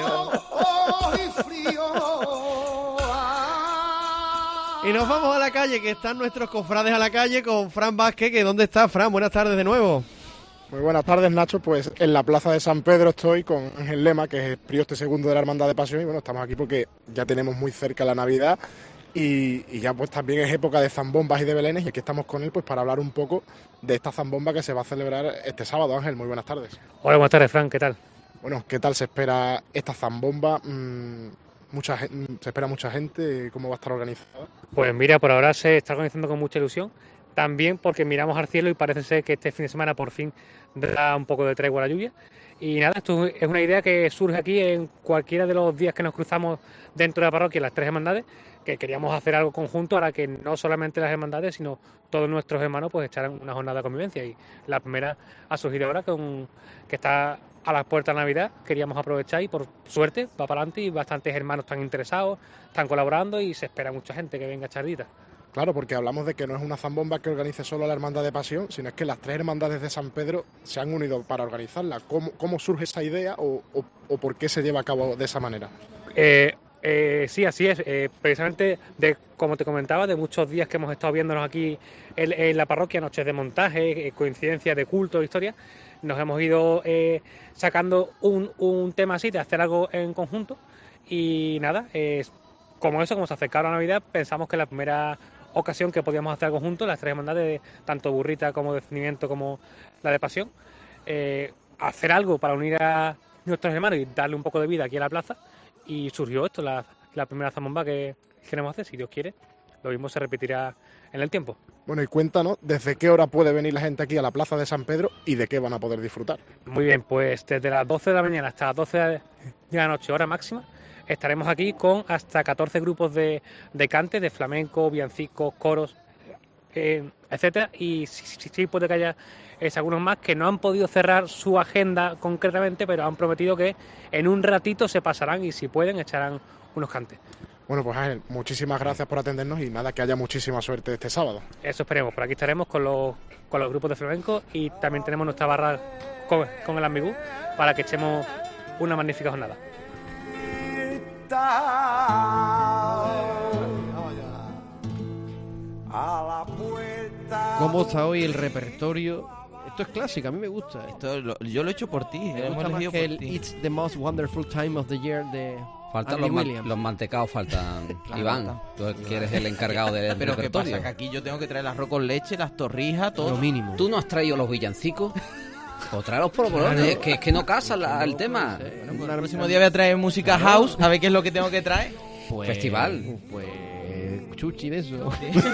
Y nos vamos a la calle, que están nuestros cofrades a la calle con Fran Vázquez, que ¿dónde está, Fran? Buenas tardes de nuevo. Muy buenas tardes, Nacho. Pues en la plaza de San Pedro estoy con Ángel Lema, que es el prioste segundo de la Hermandad de Pasión, y bueno, estamos aquí porque ya tenemos muy cerca la Navidad y ya pues también es época de zambombas y de belenes, y aquí estamos con él pues para hablar un poco de esta zambomba que se va a celebrar este sábado. Ángel, muy buenas tardes. Hola, buenas tardes, Fran, ¿qué tal? Bueno, ¿qué tal se espera esta zambomba? Se espera mucha gente, ¿cómo va a estar organizada? Pues mira, por ahora se está organizando con mucha ilusión, también porque miramos al cielo y parece ser que este fin de semana por fin da un poco de tregua a la lluvia. Y nada, esto es una idea que surge aquí en cualquiera de los días que nos cruzamos dentro de la parroquia, las tres hermandades, que queríamos hacer algo conjunto para que no solamente las hermandades, sino todos nuestros hermanos pues echaran una jornada de convivencia. Y la primera ha surgido ahora, que está a las puertas de Navidad. Queríamos aprovechar y por suerte va para adelante y bastantes hermanos están interesados, están colaborando y se espera mucha gente que venga a echar dita. Claro, porque hablamos de que no es una zambomba que organice solo la Hermandad de Pasión, sino es que las tres hermandades de San Pedro se han unido para organizarla. ¿Cómo surge esa idea o por qué se lleva a cabo de esa manera? Sí, así es. Precisamente, como te comentaba, de muchos días que hemos estado viéndonos aquí en la parroquia, noches de montaje, coincidencias de culto, historia, nos hemos ido sacando un tema así, de hacer algo en conjunto. Y nada, como se acercaba la Navidad, pensamos que la primera ocasión que podíamos hacer algo juntos, las tres hermandades, tanto Burrita como Descendimiento como la de Pasión, hacer algo para unir a nuestros hermanos y darle un poco de vida aquí a la plaza, y surgió esto, la primera zambomba que queremos hacer, si Dios quiere, lo mismo se repetirá en el tiempo. Bueno, y cuéntanos, ¿desde qué hora puede venir la gente aquí a la Plaza de San Pedro y de qué van a poder disfrutar? Muy bien, pues desde las 12 de la mañana hasta las 12 de la noche, hora máxima, estaremos aquí con hasta 14 grupos de cante, de flamenco, villancicos, coros, etcétera, y sí puede que haya algunos más que no han podido cerrar su agenda concretamente, pero han prometido que en un ratito se pasarán y si pueden echarán unos cantes. Bueno, pues Ángel, muchísimas gracias por atendernos y nada, que haya muchísima suerte este sábado. Eso esperemos, por aquí estaremos con los grupos de flamenco y también tenemos nuestra barra con el Ambigú para que echemos una magnífica jornada. ¿Cómo está hoy el repertorio? Esto es clásico, a mí me gusta. Yo lo he hecho por ti. Me gusta más que el It's the Most Wonderful Time of the Year de Faltan Andy Williams. los mantecados, faltan. Claro, Iván, tú que eres el encargado del Pero ¿qué repertorio. pasa? Que aquí yo tengo que traer el arroz con leche, las torrijas, todo. Lo mínimo. ¿Tú no has traído los villancicos? O tráelos por bolones, es que no casa el tema. Bueno, pues el próximo día voy a traer música house, a ver qué es lo que tengo que traer. Pues, Festival. Pues chuchi de eso.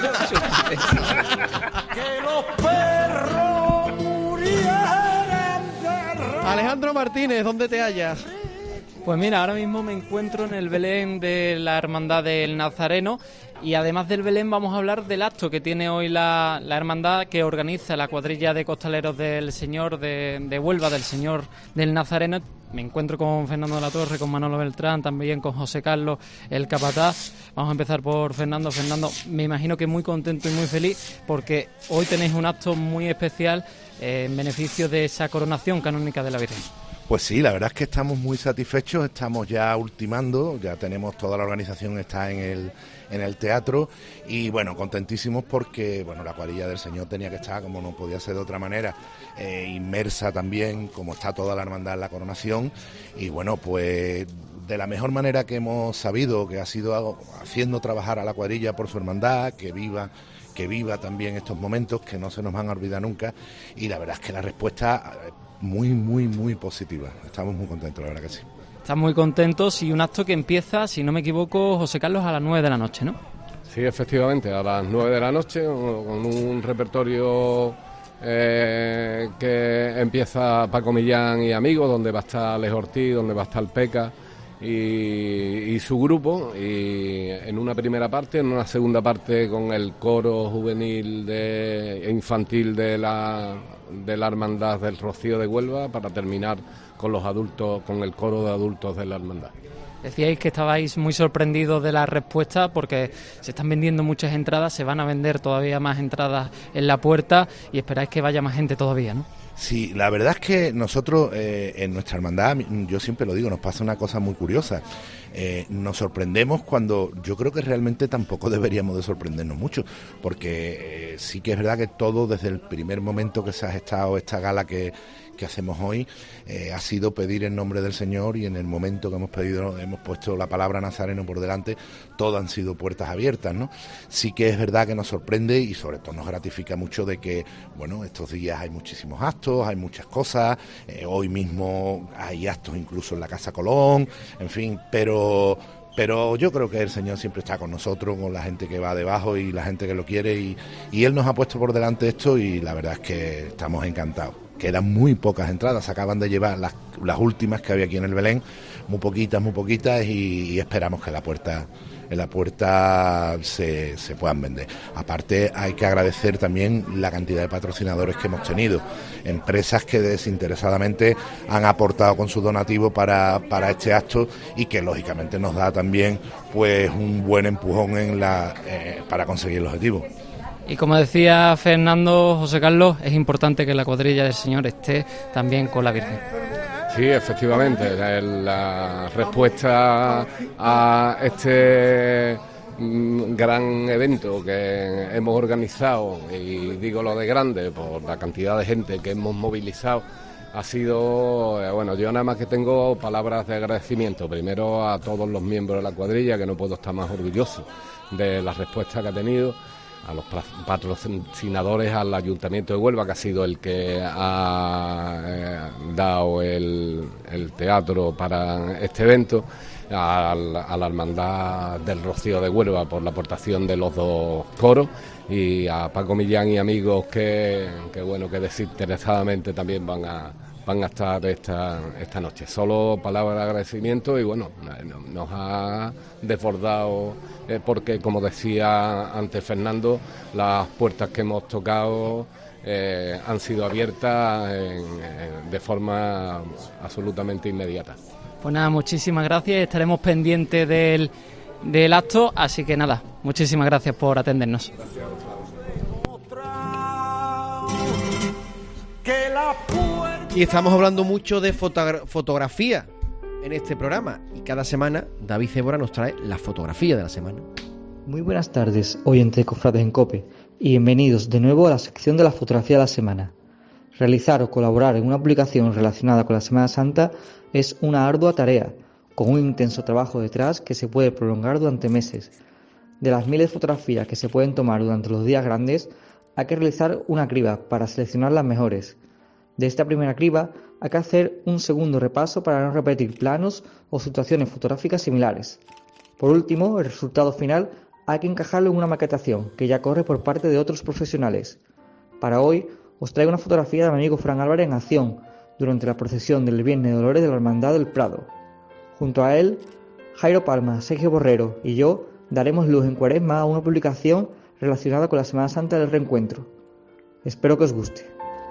Que los perros murieran de Alejandro Martínez, ¿dónde te hallas? Pues mira, ahora mismo me encuentro en el Belén de la Hermandad del Nazareno y además del Belén vamos a hablar del acto que tiene hoy la hermandad que organiza la cuadrilla de costaleros del Señor de Huelva, del Señor del Nazareno. Me encuentro con Fernando de la Torre, con Manolo Beltrán, también con José Carlos, el capataz. Vamos a empezar por Fernando. Fernando, me imagino que muy contento y muy feliz porque hoy tenéis un acto muy especial en beneficio de esa coronación canónica de la Virgen. Pues sí, la verdad es que estamos muy satisfechos, estamos ya ultimando, ya tenemos toda la organización está en el teatro y bueno, contentísimos porque bueno, la cuadrilla del Señor tenía que estar, como no podía ser de otra manera, inmersa también, como está toda la hermandad en la coronación y bueno, pues de la mejor manera que hemos sabido, que ha sido haciendo trabajar a la cuadrilla por su hermandad, que viva también estos momentos, que no se nos van a olvidar nunca y la verdad es que la respuesta muy positiva. Estamos muy contentos, la verdad que sí. Están muy contentos y un acto que empieza, si no me equivoco, José Carlos, a las 9 de la noche, ¿no? Sí, efectivamente, a las 9 de la noche, con un repertorio que empieza Paco Millán y amigos, donde va a estar Alex Ortiz, donde va a estar Peca y su grupo, y en una primera parte, en una segunda parte con el coro juvenil e infantil de la Hermandad del Rocío de Huelva, para terminar con los adultos, con el coro de adultos de la Hermandad. Decíais que estabais muy sorprendidos de la respuesta porque se están vendiendo muchas entradas, se van a vender todavía más entradas en la puerta y esperáis que vaya más gente todavía, ¿no? Sí, la verdad es que nosotros en nuestra hermandad, yo siempre lo digo, nos pasa una cosa muy curiosa. Nos sorprendemos cuando yo creo que realmente tampoco deberíamos de sorprendernos mucho, porque sí que es verdad que todo desde el primer momento que se ha gestado esta gala que hacemos hoy ha sido pedir en nombre del Señor, y en el momento que hemos pedido, hemos puesto la palabra Nazareno por delante, todo han sido puertas abiertas, ¿no? Sí que es verdad que nos sorprende y sobre todo nos gratifica mucho de que, bueno, estos días hay muchísimos actos, hay muchas cosas, hoy mismo hay actos incluso en la Casa Colón, en fin, pero yo creo que el Señor siempre está con nosotros, con la gente que va debajo y la gente que lo quiere, y Él nos ha puesto por delante esto y la verdad es que estamos encantados. Quedan muy pocas entradas, se acaban de llevar las últimas que había aquí en el Belén, muy poquitas y esperamos que en la puerta se puedan vender. Aparte hay que agradecer también la cantidad de patrocinadores que hemos tenido, empresas que desinteresadamente han aportado con su donativo para este acto y que lógicamente nos da también pues un buen empujón para conseguir el objetivo. Y como decía Fernando, José Carlos, es importante que la cuadrilla del Señor esté también con la Virgen. Sí, efectivamente, la respuesta a este gran evento que hemos organizado, y digo lo de grande por la cantidad de gente que hemos movilizado, ha sido, bueno, yo nada más que tengo palabras de agradecimiento, primero a todos los miembros de la cuadrilla, que no puedo estar más orgulloso de la respuesta que ha tenido, a los patrocinadores, al Ayuntamiento de Huelva, que ha sido el que ha dado el teatro para este evento, a la Hermandad del Rocío de Huelva por la aportación de los 2 coros, y a Paco Millán y amigos que bueno, que desinteresadamente también van a estar esta noche. Solo palabras de agradecimiento, y bueno, nos ha desbordado porque, como decía antes Fernando, las puertas que hemos tocado han sido abiertas de forma absolutamente inmediata. Pues nada, muchísimas gracias, estaremos pendientes del acto, así que nada, muchísimas gracias por atendernos. Y estamos hablando mucho de fotografía en este programa, y cada semana David Cébora nos trae la fotografía de la semana. Muy buenas tardes, oyentes de Cofrades en COPE, y bienvenidos de nuevo a la sección de la fotografía de la semana. Realizar o colaborar en una publicación relacionada con la Semana Santa es una ardua tarea, con un intenso trabajo detrás que se puede prolongar durante meses. De las miles de fotografías que se pueden tomar durante los días grandes, hay que realizar una criba para seleccionar las mejores. De esta primera criba hay que hacer un segundo repaso para no repetir planos o situaciones fotográficas similares. Por último, el resultado final hay que encajarlo en una maquetación que ya corre por parte de otros profesionales. Para hoy os traigo una fotografía de mi amigo Fran Álvarez en acción durante la procesión del Viernes de Dolores de la Hermandad del Prado. Junto a él, Jairo Palma, Sergio Borrero y yo daremos luz en Cuaresma a una publicación relacionada con la Semana Santa del Reencuentro. Espero que os guste.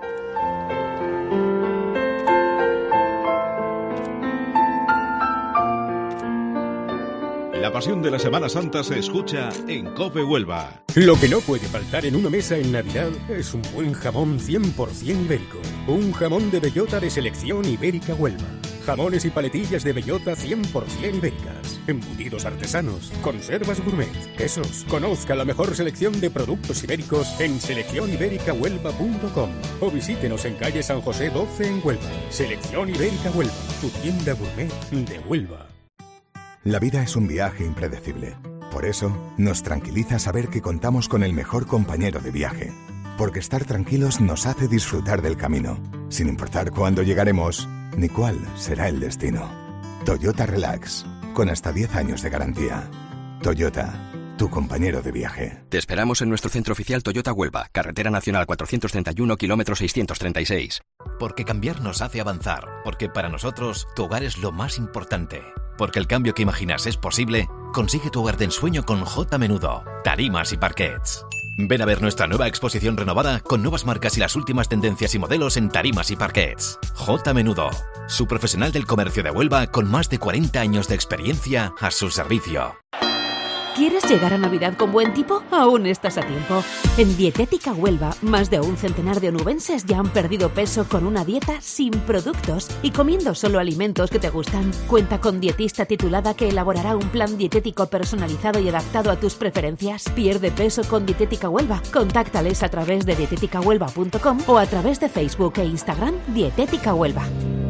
La pasión de la Semana Santa se escucha en COPE Huelva. Lo que no puede faltar en una mesa en Navidad es un buen jamón 100% ibérico. Un jamón de bellota de selección ibérica Huelva. Jamones y paletillas de bellota 100% ibéricas. Embutidos artesanos. Conservas gourmet. Quesos. Conozca la mejor selección de productos ibéricos en seleccionibericahuelva.com o visítenos en calle San José 12 en Huelva. Selección Ibérica Huelva, tu tienda gourmet de Huelva. La vida es un viaje impredecible. Por eso, nos tranquiliza saber que contamos con el mejor compañero de viaje. Porque estar tranquilos nos hace disfrutar del camino, sin importar cuándo llegaremos ni cuál será el destino. Toyota Relax, con hasta 10 años de garantía. Toyota, tu compañero de viaje. Te esperamos en nuestro centro oficial Toyota Huelva, Carretera Nacional 431, kilómetro 636. Porque cambiar nos hace avanzar. Porque para nosotros, tu hogar es lo más importante. Porque el cambio que imaginas es posible, consigue tu hogar de ensueño con J Menudo, tarimas y parquets. Ven a ver nuestra nueva exposición renovada con nuevas marcas y las últimas tendencias y modelos en tarimas y parquets. J Menudo, su profesional del comercio de Huelva con más de 40 años de experiencia a su servicio. ¿Quieres llegar a Navidad con buen tipo? Aún estás a tiempo. En Dietética Huelva, más de un centenar de onubenses ya han perdido peso con una dieta sin productos y comiendo solo alimentos que te gustan. Cuenta con dietista titulada que elaborará un plan dietético personalizado y adaptado a tus preferencias. Pierde peso con Dietética Huelva. Contáctales a través de dieteticahuelva.com o a través de Facebook e Instagram Dietética Huelva.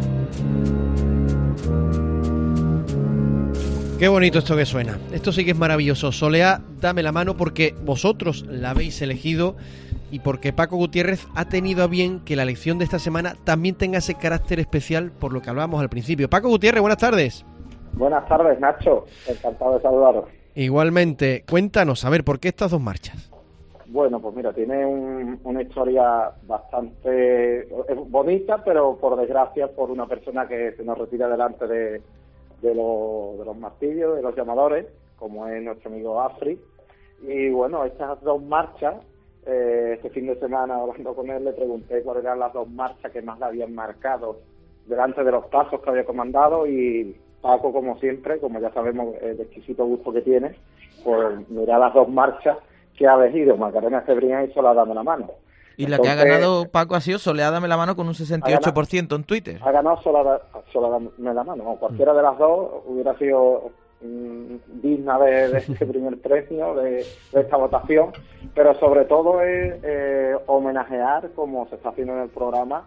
Qué bonito esto que suena. Esto sí que es maravilloso. Soleá, dame la mano porque vosotros la habéis elegido y porque Paco Gutiérrez ha tenido a bien que la elección de esta semana también tenga ese carácter especial por lo que hablábamos al principio. Paco Gutiérrez, buenas tardes. Buenas tardes, Nacho. Encantado de saludaros. Igualmente. Cuéntanos, a ver, ¿por qué estas 2 marchas? Bueno, pues mira, tiene una historia bastante bonita, pero por desgracia por una persona que se nos retira delante de los martillos, de los llamadores, como es nuestro amigo Afri. Y bueno, estas 2 marchas, este fin de semana hablando con él le pregunté cuáles eran las 2 marchas que más le habían marcado delante de los pasos que había comandado, y Paco, como siempre, como ya sabemos el exquisito gusto que tiene, pues mira las 2 marchas que ha elegido, Macarena Cebrián y Soleá, dame la mano. Y la que ha ganado Paco ha sido Soleá, dame la mano con un 68% en Twitter. Ha ganado Soleá, dame la mano. Cualquiera de las 2 hubiera sido digna de este primer premio, de esta votación, pero sobre todo es homenajear, como se está haciendo en el programa,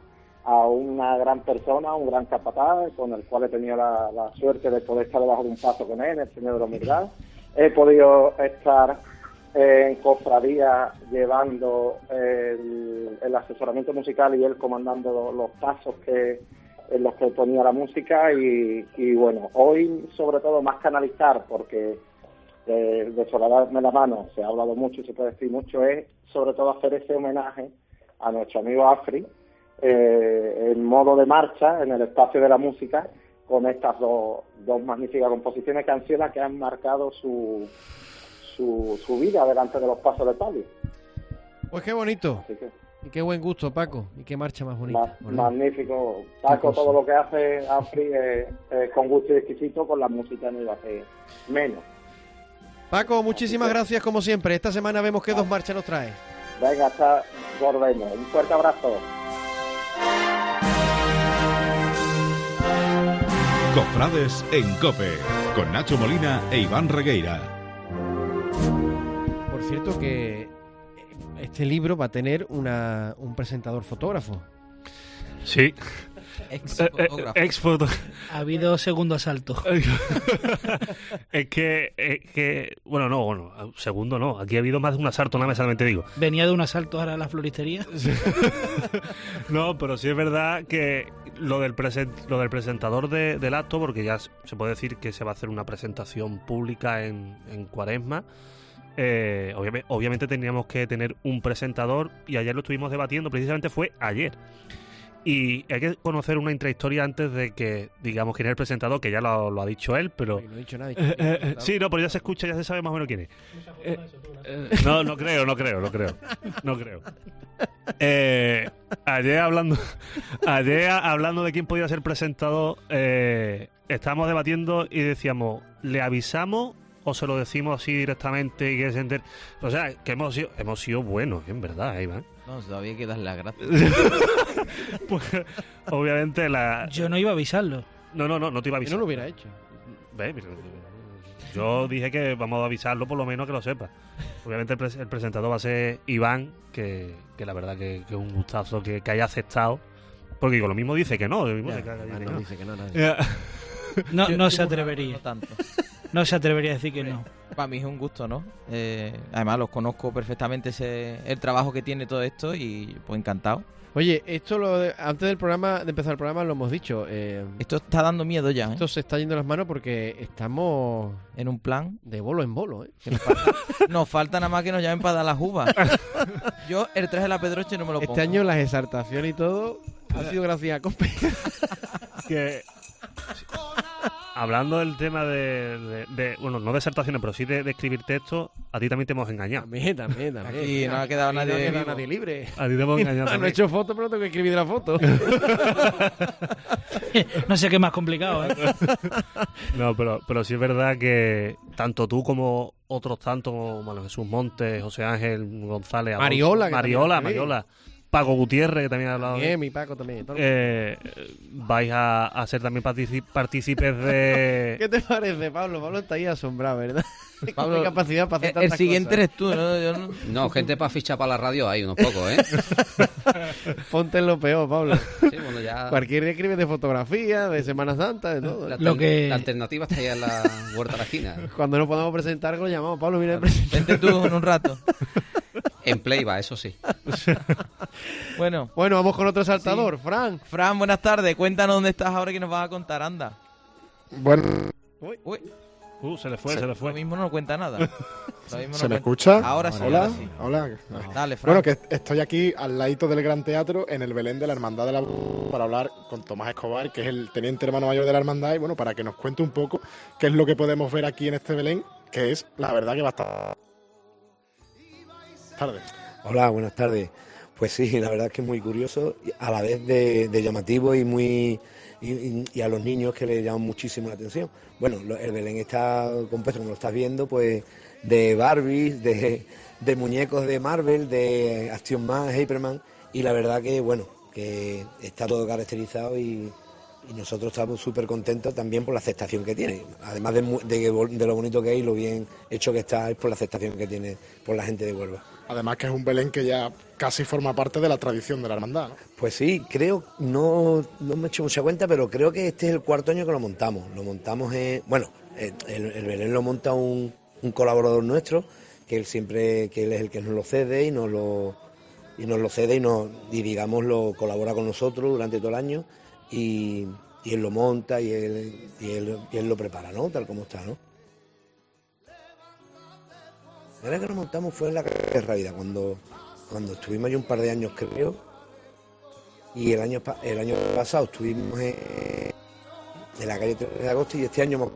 a una gran persona, un gran capataz, con el cual he tenido la suerte de poder estar debajo de un paso con él, el señor de la humildad. He podido estar en cofradía llevando el asesoramiento musical y él comandando los pasos en los que ponía la música y bueno, hoy sobre todo más canalizar, porque de Soledarme la Mano se ha hablado mucho y se puede decir mucho, es sobre todo hacer ese homenaje a nuestro amigo Afri en modo de marcha en el espacio de la música, con estas dos magníficas composiciones, canciones que han marcado su vida delante de los pasos de palio. Pues qué bonito. Y qué buen gusto, Paco. Y qué marcha más bonita. Magnífico. Paco, todo lo que hace Afri es con gusto y exquisito, con la música no iba a hacer menos. Paco, muchísimas gracias como siempre. Esta semana vemos qué dos marchas nos trae. Venga, hasta volvemos. Un fuerte abrazo. Cofrades en COPE, con Nacho Molina e Iván Regueira. Por cierto que este libro va a tener un presentador fotógrafo. Sí. Ex fotógrafo. Ha habido segundo asalto. es que segundo no. Aquí ha habido más de un asalto, nada más solamente digo. ¿Venía de un asalto ahora a la floristería? No, pero sí es verdad que lo del presentador del acto, porque ya se puede decir que se va a hacer una presentación pública en Cuaresma. Obviamente teníamos que tener un presentador y ayer lo estuvimos debatiendo, precisamente fue ayer. Y hay que conocer una intrahistoria antes de que digamos quién es el presentador, que ya lo ha dicho él, pero... No he dicho nada. Sí, no, pero ya se escucha, ya se sabe más o menos quién es. No creo. Ayer hablando de quién podía ser presentador, estábamos debatiendo y decíamos, ¿le avisamos o se lo decimos así directamente y que se entere? O sea, que hemos sido buenos, en verdad, Iván. No, todavía hay que darle las gracias. Pues, obviamente Yo no iba a avisarlo. No te iba a avisar. Yo no lo hubiera hecho. Yo dije que vamos a avisarlo, por lo menos que lo sepa. Obviamente el presentador va a ser Iván, que la verdad que es un gustazo que haya aceptado. Porque digo, lo mismo dice que no. Dice que no, nadie. No se atrevería. No tanto. No se atrevería a decir que no. Para mí es un gusto, ¿no? Además, los conozco perfectamente el trabajo que tiene todo esto y pues encantado. Oye, esto antes de empezar el programa lo hemos dicho. Esto está dando miedo ya, Esto se está yendo de las manos porque estamos en un plan de bolo en bolo, Nos falta nada más que nos llamen para dar las uvas. Yo el traje de la Pedroche no me lo pongo. Este año las exaltaciones y todo ha sido gracias a COPE. Que... Hablando del tema bueno, no de exaltaciones, pero sí de escribir textos, a ti también te hemos engañado. También. Aquí no ha quedado nadie libre. A ti te hemos engañado también. No he hecho fotos, pero tengo que escribir la foto. No sé qué es más complicado, No, pero sí es verdad que tanto tú como otros tantos, como Jesús Montes, José Ángel González, Mariola, Paco Gutiérrez, que también ha hablado. Mi Paco también. Vais a ser también partícipes de... ¿Qué te parece, Pablo? Pablo está ahí asombrado, ¿verdad? Pablo, capacidad para hacer tantas el siguiente cosas. Eres tú, ¿no? Yo no... No, gente para fichar para la radio hay unos pocos, Ponte en lo peor, Pablo. Sí, bueno, ya... Cualquier día escribe de fotografía, de Semana Santa, de todo. La alternativa está ahí en la huerta de la esquina. Cuando no podamos presentar, lo llamamos. Pablo, mira, vente tú en un rato. En play va, eso sí. Bueno, vamos con otro saltador, sí. Fran, buenas tardes. Cuéntanos dónde estás ahora que nos vas a contar, anda. Bueno. Uy. Se le fue. Lo mismo no cuenta nada. ¿Se me escucha? Ahora sí. Hola. Dale, Fran. Bueno, que estoy aquí al ladito del Gran Teatro, en el Belén de la Hermandad de la para hablar con Tomás Escobar, que es el teniente hermano mayor de la Hermandad, y bueno, para que nos cuente un poco qué es lo que podemos ver aquí en este Belén, que es, la verdad, que bastante... Tardes. Hola, buenas tardes. Pues sí, la verdad es que es muy curioso, a la vez de llamativo y muy y a los niños que les llaman muchísimo la atención. Bueno, el Belén está compuesto, como lo estás viendo, pues de Barbies, de muñecos de Marvel, de Action Man, Hyperman, y la verdad que, bueno, que está todo caracterizado y Y nosotros estamos súper contentos también por la aceptación que tiene. Además de lo bonito que es y lo bien hecho que está, es por la aceptación que tiene por la gente de Huelva. Además que es un Belén que ya casi forma parte de la tradición de la hermandad, ¿no? Pues sí, creo, no me he hecho mucha cuenta, pero creo que este es el 4º año que lo montamos. Lo montamos el Belén lo monta un colaborador nuestro, que él es el que nos lo cede y digamos lo colabora con nosotros durante todo el año y él lo monta y él lo prepara, ¿no? Tal como está, ¿no? La verdad que lo montamos fue en la calle Rábida, cuando estuvimos allí un par de años, creo, y el año pasado estuvimos en la calle 3 de agosto y este año...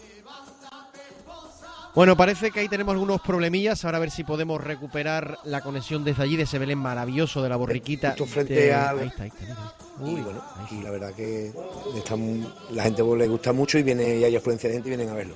Bueno, parece que ahí tenemos algunos problemillas. Ahora a ver si podemos recuperar la conexión desde allí, de ese Belén maravilloso de la borriquita. Justo frente al... Ahí está. Uy, bueno, y la verdad que la gente le gusta mucho y hay afluencia de gente y vienen a verlo.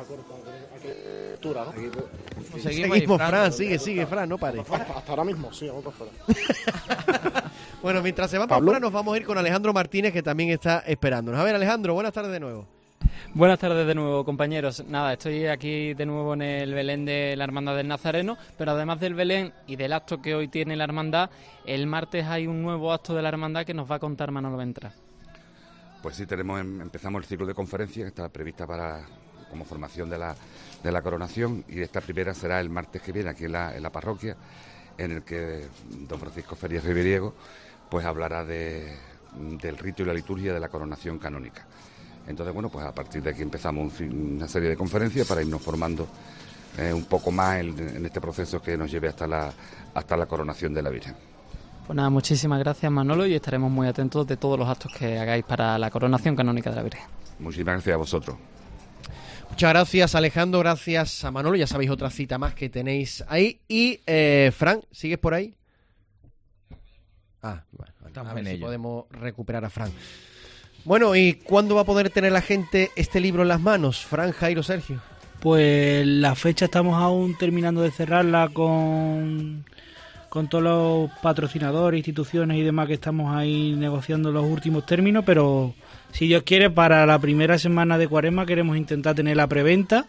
Seguimos, Fran, sigue, Fran, no pare. Hasta ahora mismo, sí, vamos para afuera. Bueno, mientras se va para afuera nos vamos a ir con Alejandro Martínez, que también está esperándonos. A ver, Alejandro, buenas tardes de nuevo. Buenas tardes de nuevo, compañeros. Nada, estoy aquí de nuevo en el Belén de la Hermandad del Nazareno, pero además del Belén y del acto que hoy tiene la Hermandad, el martes hay un nuevo acto de la Hermandad que nos va a contar Manolo Ventra. Pues sí, empezamos el ciclo de conferencias que está prevista como formación de la coronación, y esta primera será el martes que viene aquí en la parroquia, en el que don Francisco Feria Riberiego pues hablará del rito y la liturgia de la coronación canónica. Entonces, bueno, pues a partir de aquí empezamos una serie de conferencias para irnos formando un poco más en este proceso que nos lleve hasta la coronación de la Virgen. Pues nada, muchísimas gracias, Manolo, y estaremos muy atentos de todos los actos que hagáis para la coronación canónica de la Virgen. Muchísimas gracias a vosotros. Muchas gracias, Alejandro, gracias a Manolo. Ya sabéis, otra cita más que tenéis ahí. Y, Fran, ¿sigues por ahí? Bueno, a ver si podemos recuperar a Fran. Bueno, ¿y cuándo va a poder tener la gente este libro en las manos? Fran, Jairo, Sergio. Pues la fecha estamos aún terminando de cerrarla con todos los patrocinadores, instituciones y demás, que estamos ahí negociando los últimos términos, pero si Dios quiere, para la primera semana de Cuaresma queremos intentar tener la preventa,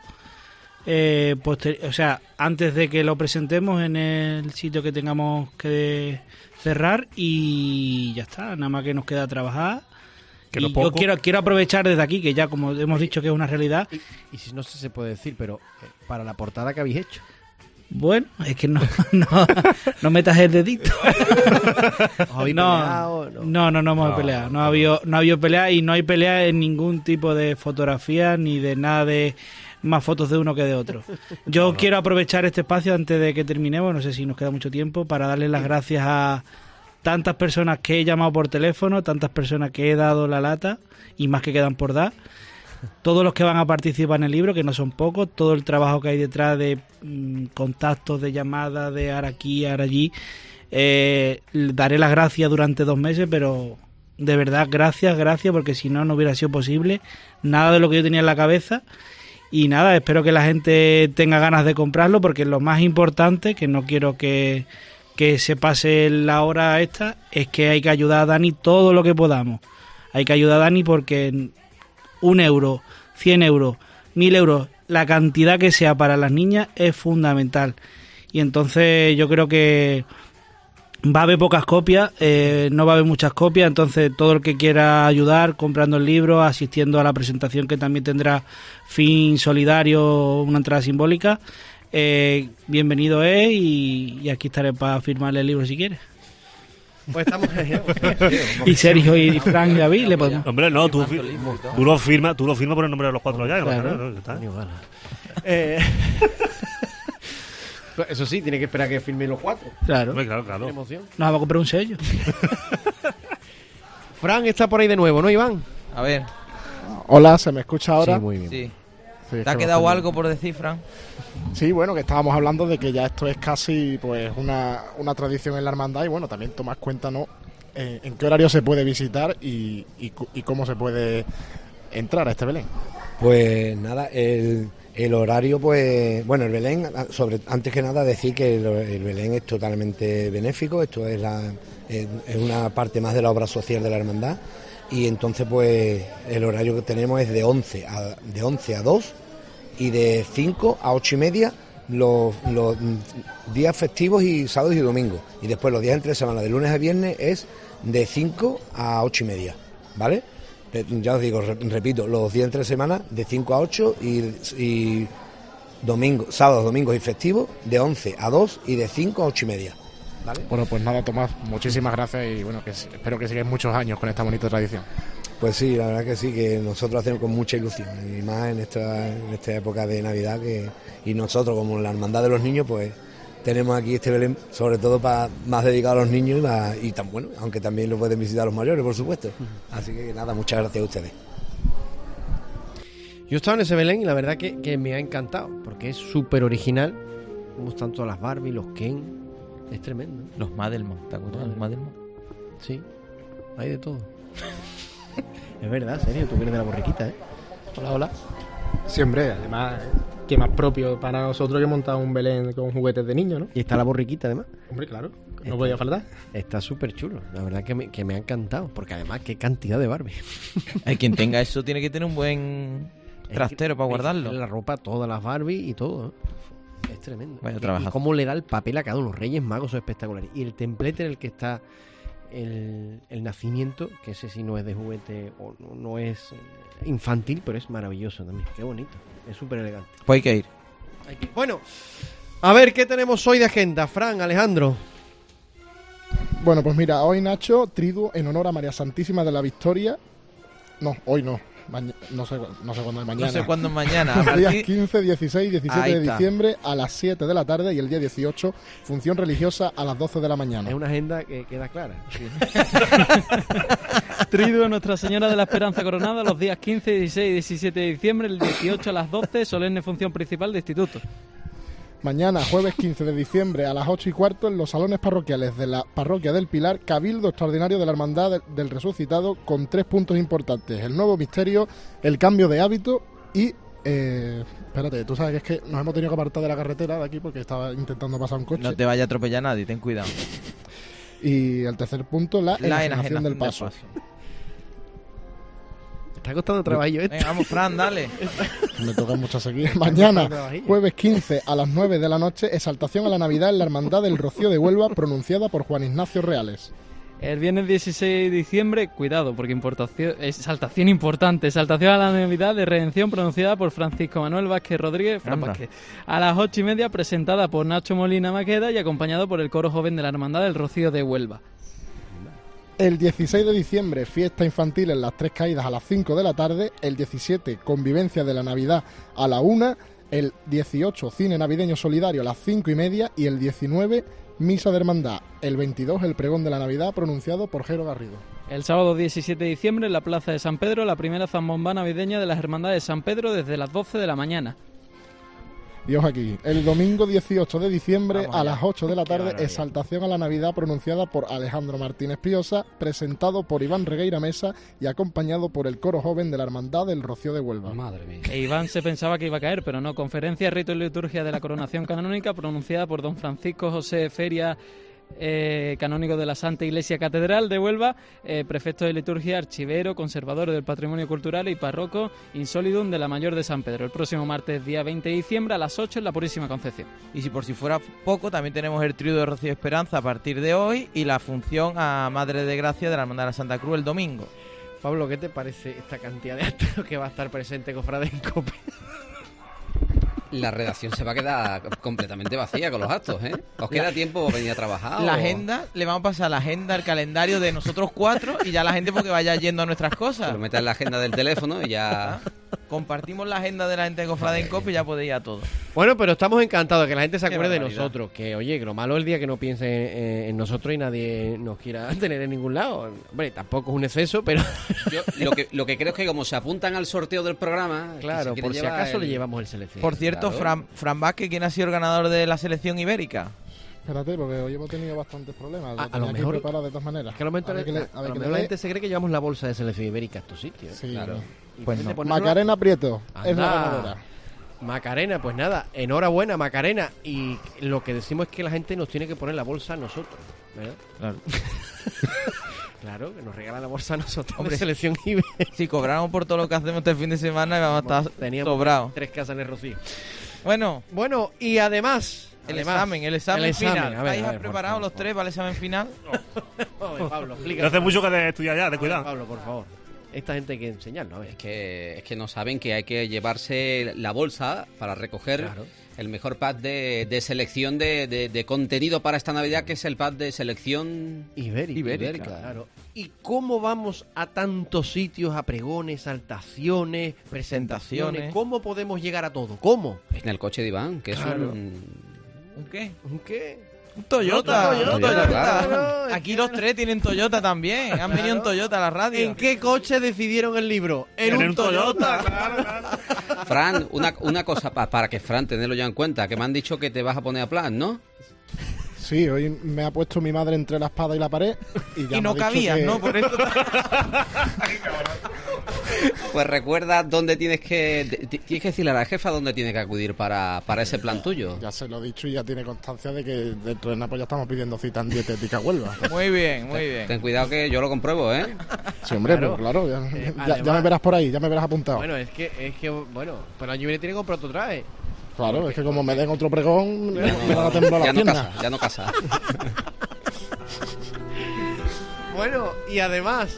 antes de que lo presentemos en el sitio que tengamos que cerrar, y ya está, nada más que nos queda trabajar. Y yo quiero aprovechar desde aquí, que ya como hemos dicho que es una realidad. Y si no sé si se puede decir, pero para la portada que habéis hecho. Bueno, es que no metas el dedito. No hemos peleado. No ha habido pelea, y no hay pelea en ningún tipo de fotografía ni de nada de más fotos de uno que de otro. Yo quiero aprovechar este espacio antes de que terminemos, no sé si nos queda mucho tiempo, para darles las gracias a tantas personas que he llamado por teléfono, tantas personas que he dado la lata y más que quedan por dar. Todos los que van a participar en el libro, que no son pocos, todo el trabajo que hay detrás de contactos, de llamadas, de ahora aquí, ahora allí. Daré las gracias durante 2 meses, pero de verdad gracias, porque si no hubiera sido posible nada de lo que yo tenía en la cabeza. Y nada, espero que la gente tenga ganas de comprarlo, porque lo más importante, que no quiero que se pase la hora esta, es que hay que ayudar a Dani todo lo que podamos. Hay que ayudar a Dani porque 1 euro, 100 euros, 1000 euros, la cantidad que sea para las niñas es fundamental. Y entonces yo creo que va a haber pocas copias, no va a haber muchas copias, entonces todo el que quiera ayudar comprando el libro, asistiendo a la presentación, que también tendrá fin solidario, una entrada simbólica, bienvenido es, y aquí estaré para firmarle el libro si quieres. Pues estamos y Sergio y Frank y David le podemos. Hombre, no, tú lo firmas por el nombre de los 4 ya. Claro. Eso sí, tiene que esperar que firmen los 4. Claro. Claro. Emoción. Nos vamos a comprar un sello. Fran está por ahí de nuevo, ¿no, Iván? A ver. Hola, ¿se me escucha ahora? Sí, muy bien. Sí. ¿Te ha quedado algo por decir, Fran? Sí, bueno, que estábamos hablando de que ya esto es casi pues una tradición en la hermandad, y bueno, también tomás cuenta, ¿no? En qué horario se puede visitar y cómo se puede entrar a este Belén. Pues nada, el horario, pues bueno, el Belén, antes que nada decir que el Belén es totalmente benéfico. Esto es una parte más de la obra social de la hermandad. y entonces pues el horario que tenemos es de 11 a 2 y de 5 a 8 y media los días festivos y sábados y domingos, y después los días entre semana de lunes a viernes es de 5 a 8 y media, ¿vale? Ya os digo, repito, los días entre semana de 5 a 8 y sábados, domingos y festivos de 11 a 2 y de 5 a 8 y media. ¿Vale? Bueno, pues nada, Tomás, muchísimas gracias y bueno, que espero que sigáis muchos años con esta bonita tradición. Pues sí, la verdad que sí, que nosotros lo hacemos con mucha ilusión, y más en esta época de Navidad, y nosotros como la Hermandad de los Niños, pues tenemos aquí este Belén, sobre todo más dedicado a los niños y tan bueno, aunque también lo pueden visitar los mayores, por supuesto. Así que nada, muchas gracias a ustedes. Yo estaba en ese Belén y la verdad que me ha encantado, porque es súper original, como están todas las Barbie, los Ken, es tremendo. Los Madelman, ¿te acuerdas de los Madelman? Sí, hay de todo. Es verdad, serio, tú eres de la borriquita, ¿eh? Hola, hola. Siempre, además, que más propio para nosotros que montar un Belén con juguetes de niños, ¿no? Y está la borriquita, además. Hombre, claro, no podía faltar. Está súper chulo, la verdad que me ha encantado, porque además, qué cantidad de Barbie. Hay quien tenga eso, tiene que tener un buen trastero para guardarlo. La ropa, todas las Barbie y todo, ¿eh? Es tremendo. Vaya y trabajazo. cómo le da el papel a cada uno. Los Reyes Magos son espectaculares. Y el templete en el que está el nacimiento, que ese sí no es de juguete o no es infantil, pero es maravilloso también. Qué bonito. Es súper elegante. Pues hay que ir. Bueno, a ver, ¿qué tenemos hoy de agenda? Fran, Alejandro. Bueno, pues mira, hoy Nacho, triduo en honor a María Santísima de la Victoria. No, hoy no. No sé cuándo es mañana. No sé cuándo es mañana. Los días 15, 16 y 17 Ahí de está. diciembre a las 7 de la tarde y el día 18, función religiosa a las 12 de la mañana. Es una agenda que queda clara. Sí. Triduo Nuestra Señora de la Esperanza Coronada los días 15, 16 y 17 de diciembre, el 18 a las 12, solemne función principal de instituto. Mañana, jueves 15 de diciembre a las 8:15 en los salones parroquiales de la Parroquia del Pilar, Cabildo Extraordinario de la Hermandad del Resucitado con 3 puntos importantes: el nuevo misterio, el cambio de hábito y... espérate, tú sabes que es que nos hemos tenido que apartar de la carretera de aquí porque estaba intentando pasar un coche. No te vaya a atropellar nadie, ten cuidado. Y el tercer punto, la enajenación del paso. Está costando trabajo esto. Venga, vamos, Fran, dale. Me toca mucho seguir. Mañana, jueves 15 a las 9 de la noche, exaltación a la Navidad en la Hermandad del Rocío de Huelva, pronunciada por Juan Ignacio Reales. El viernes 16 de diciembre, cuidado, porque exaltación importante, exaltación a la Navidad de Redención pronunciada por Francisco Manuel Vázquez Rodríguez, Fran Vázquez, a las 8:30, presentada por Nacho Molina Maqueda y acompañado por el coro joven de la Hermandad del Rocío de Huelva. El 16 de diciembre, fiesta infantil en las Tres Caídas a las 5 de la tarde. El 17, convivencia de la Navidad a la 1. El 18, cine navideño solidario a las 5:30. Y el 19, misa de hermandad. El 22, el pregón de la Navidad pronunciado por Jero Garrido. El sábado 17 de diciembre, en la Plaza de San Pedro, la primera zambomba navideña de las Hermandades de San Pedro desde las 12 de la mañana. Y ojo aquí, el domingo 18 de diciembre Vamos a allá. las 8 de la tarde, maravilla. exaltación a la Navidad pronunciada por Alejandro Martínez Piosa, presentado por Iván Regueira Mesa y acompañado por el coro joven de la Hermandad del Rocío de Huelva. Madre mía. E Iván se pensaba que iba a caer, pero no. Conferencia, rito y liturgia de la coronación canónica pronunciada por don Francisco José Feria, canónigo de la Santa Iglesia Catedral de Huelva, prefecto de liturgia, archivero, conservador del patrimonio cultural y párroco insolidum de la Mayor de San Pedro. El próximo martes, día 20 de diciembre, a las 8 en la Purísima Concepción. Y si por si fuera poco, también tenemos el trío de Rocío Esperanza a partir de hoy y la función a Madre de Gracia de la Hermandad de la Santa Cruz el domingo. Pablo, ¿qué te parece esta cantidad de actos que va a estar presente Cofrade en COPE? La redacción se va a quedar completamente vacía con los actos, ¿eh? ¿Os queda tiempo para venir a trabajar? La o- agenda, le vamos a pasar la agenda, el calendario de nosotros 4 y ya la gente porque vaya yendo a nuestras cosas. Lo metes en la agenda del teléfono y ya... Compartimos la agenda de la gente de Cofrade en COPE y ya podéis ir a todo. Bueno, pero estamos encantados de que la gente se Qué acuerde de barbaridad. nosotros. Que, oye, que lo malo es el día que no piense en nosotros y nadie nos quiera tener en ningún lado. Hombre, tampoco es un exceso, pero... Yo lo que creo es que como se apuntan al sorteo del programa... Claro, por si acaso le llevamos el selección. Por cierto, Claro. Fran Vázquez, ¿quién ha sido el ganador de la selección ibérica? Espérate, porque hoy hemos tenido bastantes problemas. A lo tenía que mejor- preparar de todas maneras. Es que a lo mejor, A ver que le- a ver a lo que mejor la le- gente se cree que llevamos la bolsa de selección ibérica a estos sitios. Sí, claro. no. Y Pues gente no. ponerlo- Macarena Prieto es la Anda. ganadora. Macarena, pues nada, enhorabuena, Macarena. Y lo que decimos es que la gente nos tiene que poner la bolsa a nosotros, ¿verdad? Claro. Claro, que nos regalan la bolsa a nosotros. Hombre, de Selección Iber. Si cobramos por todo lo que hacemos este fin de semana, vamos a estar Teníamos sobrados. 3 casas en el Rocío. Bueno, y además... el examen final. A ver, ¿Estáis preparados los tres para el examen final? Pablo, explica. No hace mucho que de estudiar ya, de cuidado. Pablo, por favor. Esta gente hay que enseñarlo, a ver. Es que no saben que hay que llevarse la bolsa para recoger el mejor pack de selección de contenido para esta Navidad, que es el pack de selección ibérica. Claro. ¿Y cómo vamos a tantos sitios, a pregones, saltaciones, presentaciones? ¿Cómo podemos llegar a todo? ¿Cómo? En el coche de Iván, que es ¿Un qué? ¿Un qué? Un Toyota. Toyota, claro. Aquí los tres tienen Toyota también. Han venido en Toyota a la radio. ¿En qué coche decidieron el libro? En un Toyota. Claro. Fran, una cosa para que Fran tenerlo ya en cuenta, que me han dicho que te vas a poner a plan, ¿no? Sí, hoy me ha puesto mi madre entre la espada y la pared y ya y no cabías, ¿no? Por eso. Pues recuerda dónde tienes que decirle a la jefa dónde tiene que acudir para ese plan tuyo. Ya se lo he dicho y ya tiene constancia de que dentro de Nápoles ya estamos pidiendo cita en Dietética Huelva. Muy bien, muy bien. Ten cuidado que yo lo compruebo, ¿eh? Sí, hombre, claro, pues claro ya me verás por ahí, ya me verás apuntado. Bueno, es que bueno, pero el año viene tiene que comprar otro traje. Claro, es que como me den otro pregón, me van a temblar las piernas. Ya no casa. Bueno, y además,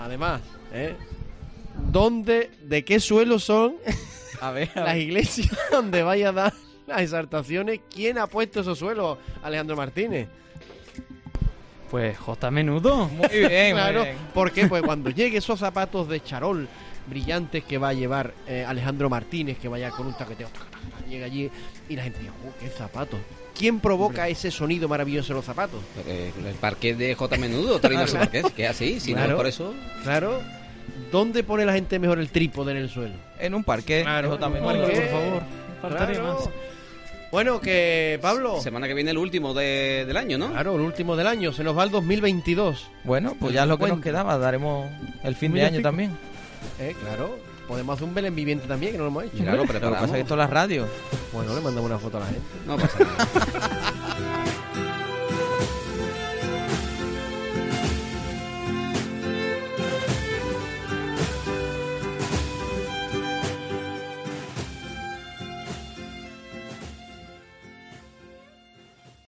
¿de qué suelo son las iglesias donde vaya a dar las exaltaciones? ¿Quién ha puesto esos suelos? Alejandro Martínez. Pues J. Menudo. Muy bien, claro. muy bien. ¿Por qué? Pues cuando llegue esos zapatos de charol brillantes que va a llevar Alejandro Martínez, que vaya con un taqueteo, llega allí y la gente dice, qué zapatos. ¿Quién provoca ese sonido maravilloso en los zapatos? El parquet de J. Menudo, Torinos Marqués, que es así, si no por eso. Claro. ¿Dónde pone la gente mejor el trípode en el suelo? En un parquet. Claro, J. Menudo, por favor. Faltaría más. Bueno, que Pablo. Semana que viene el último del año, ¿no? Claro, el último del año. Se nos va el 2022. Bueno, pues ya es lo que nos quedaba. Daremos el fin de año también. Claro. Podemos hacer un Belén viviente también, que no lo hemos hecho. Claro, pero lo que pasa es que esto es la radio. Bueno, le mandamos una foto a la gente. No pasa nada.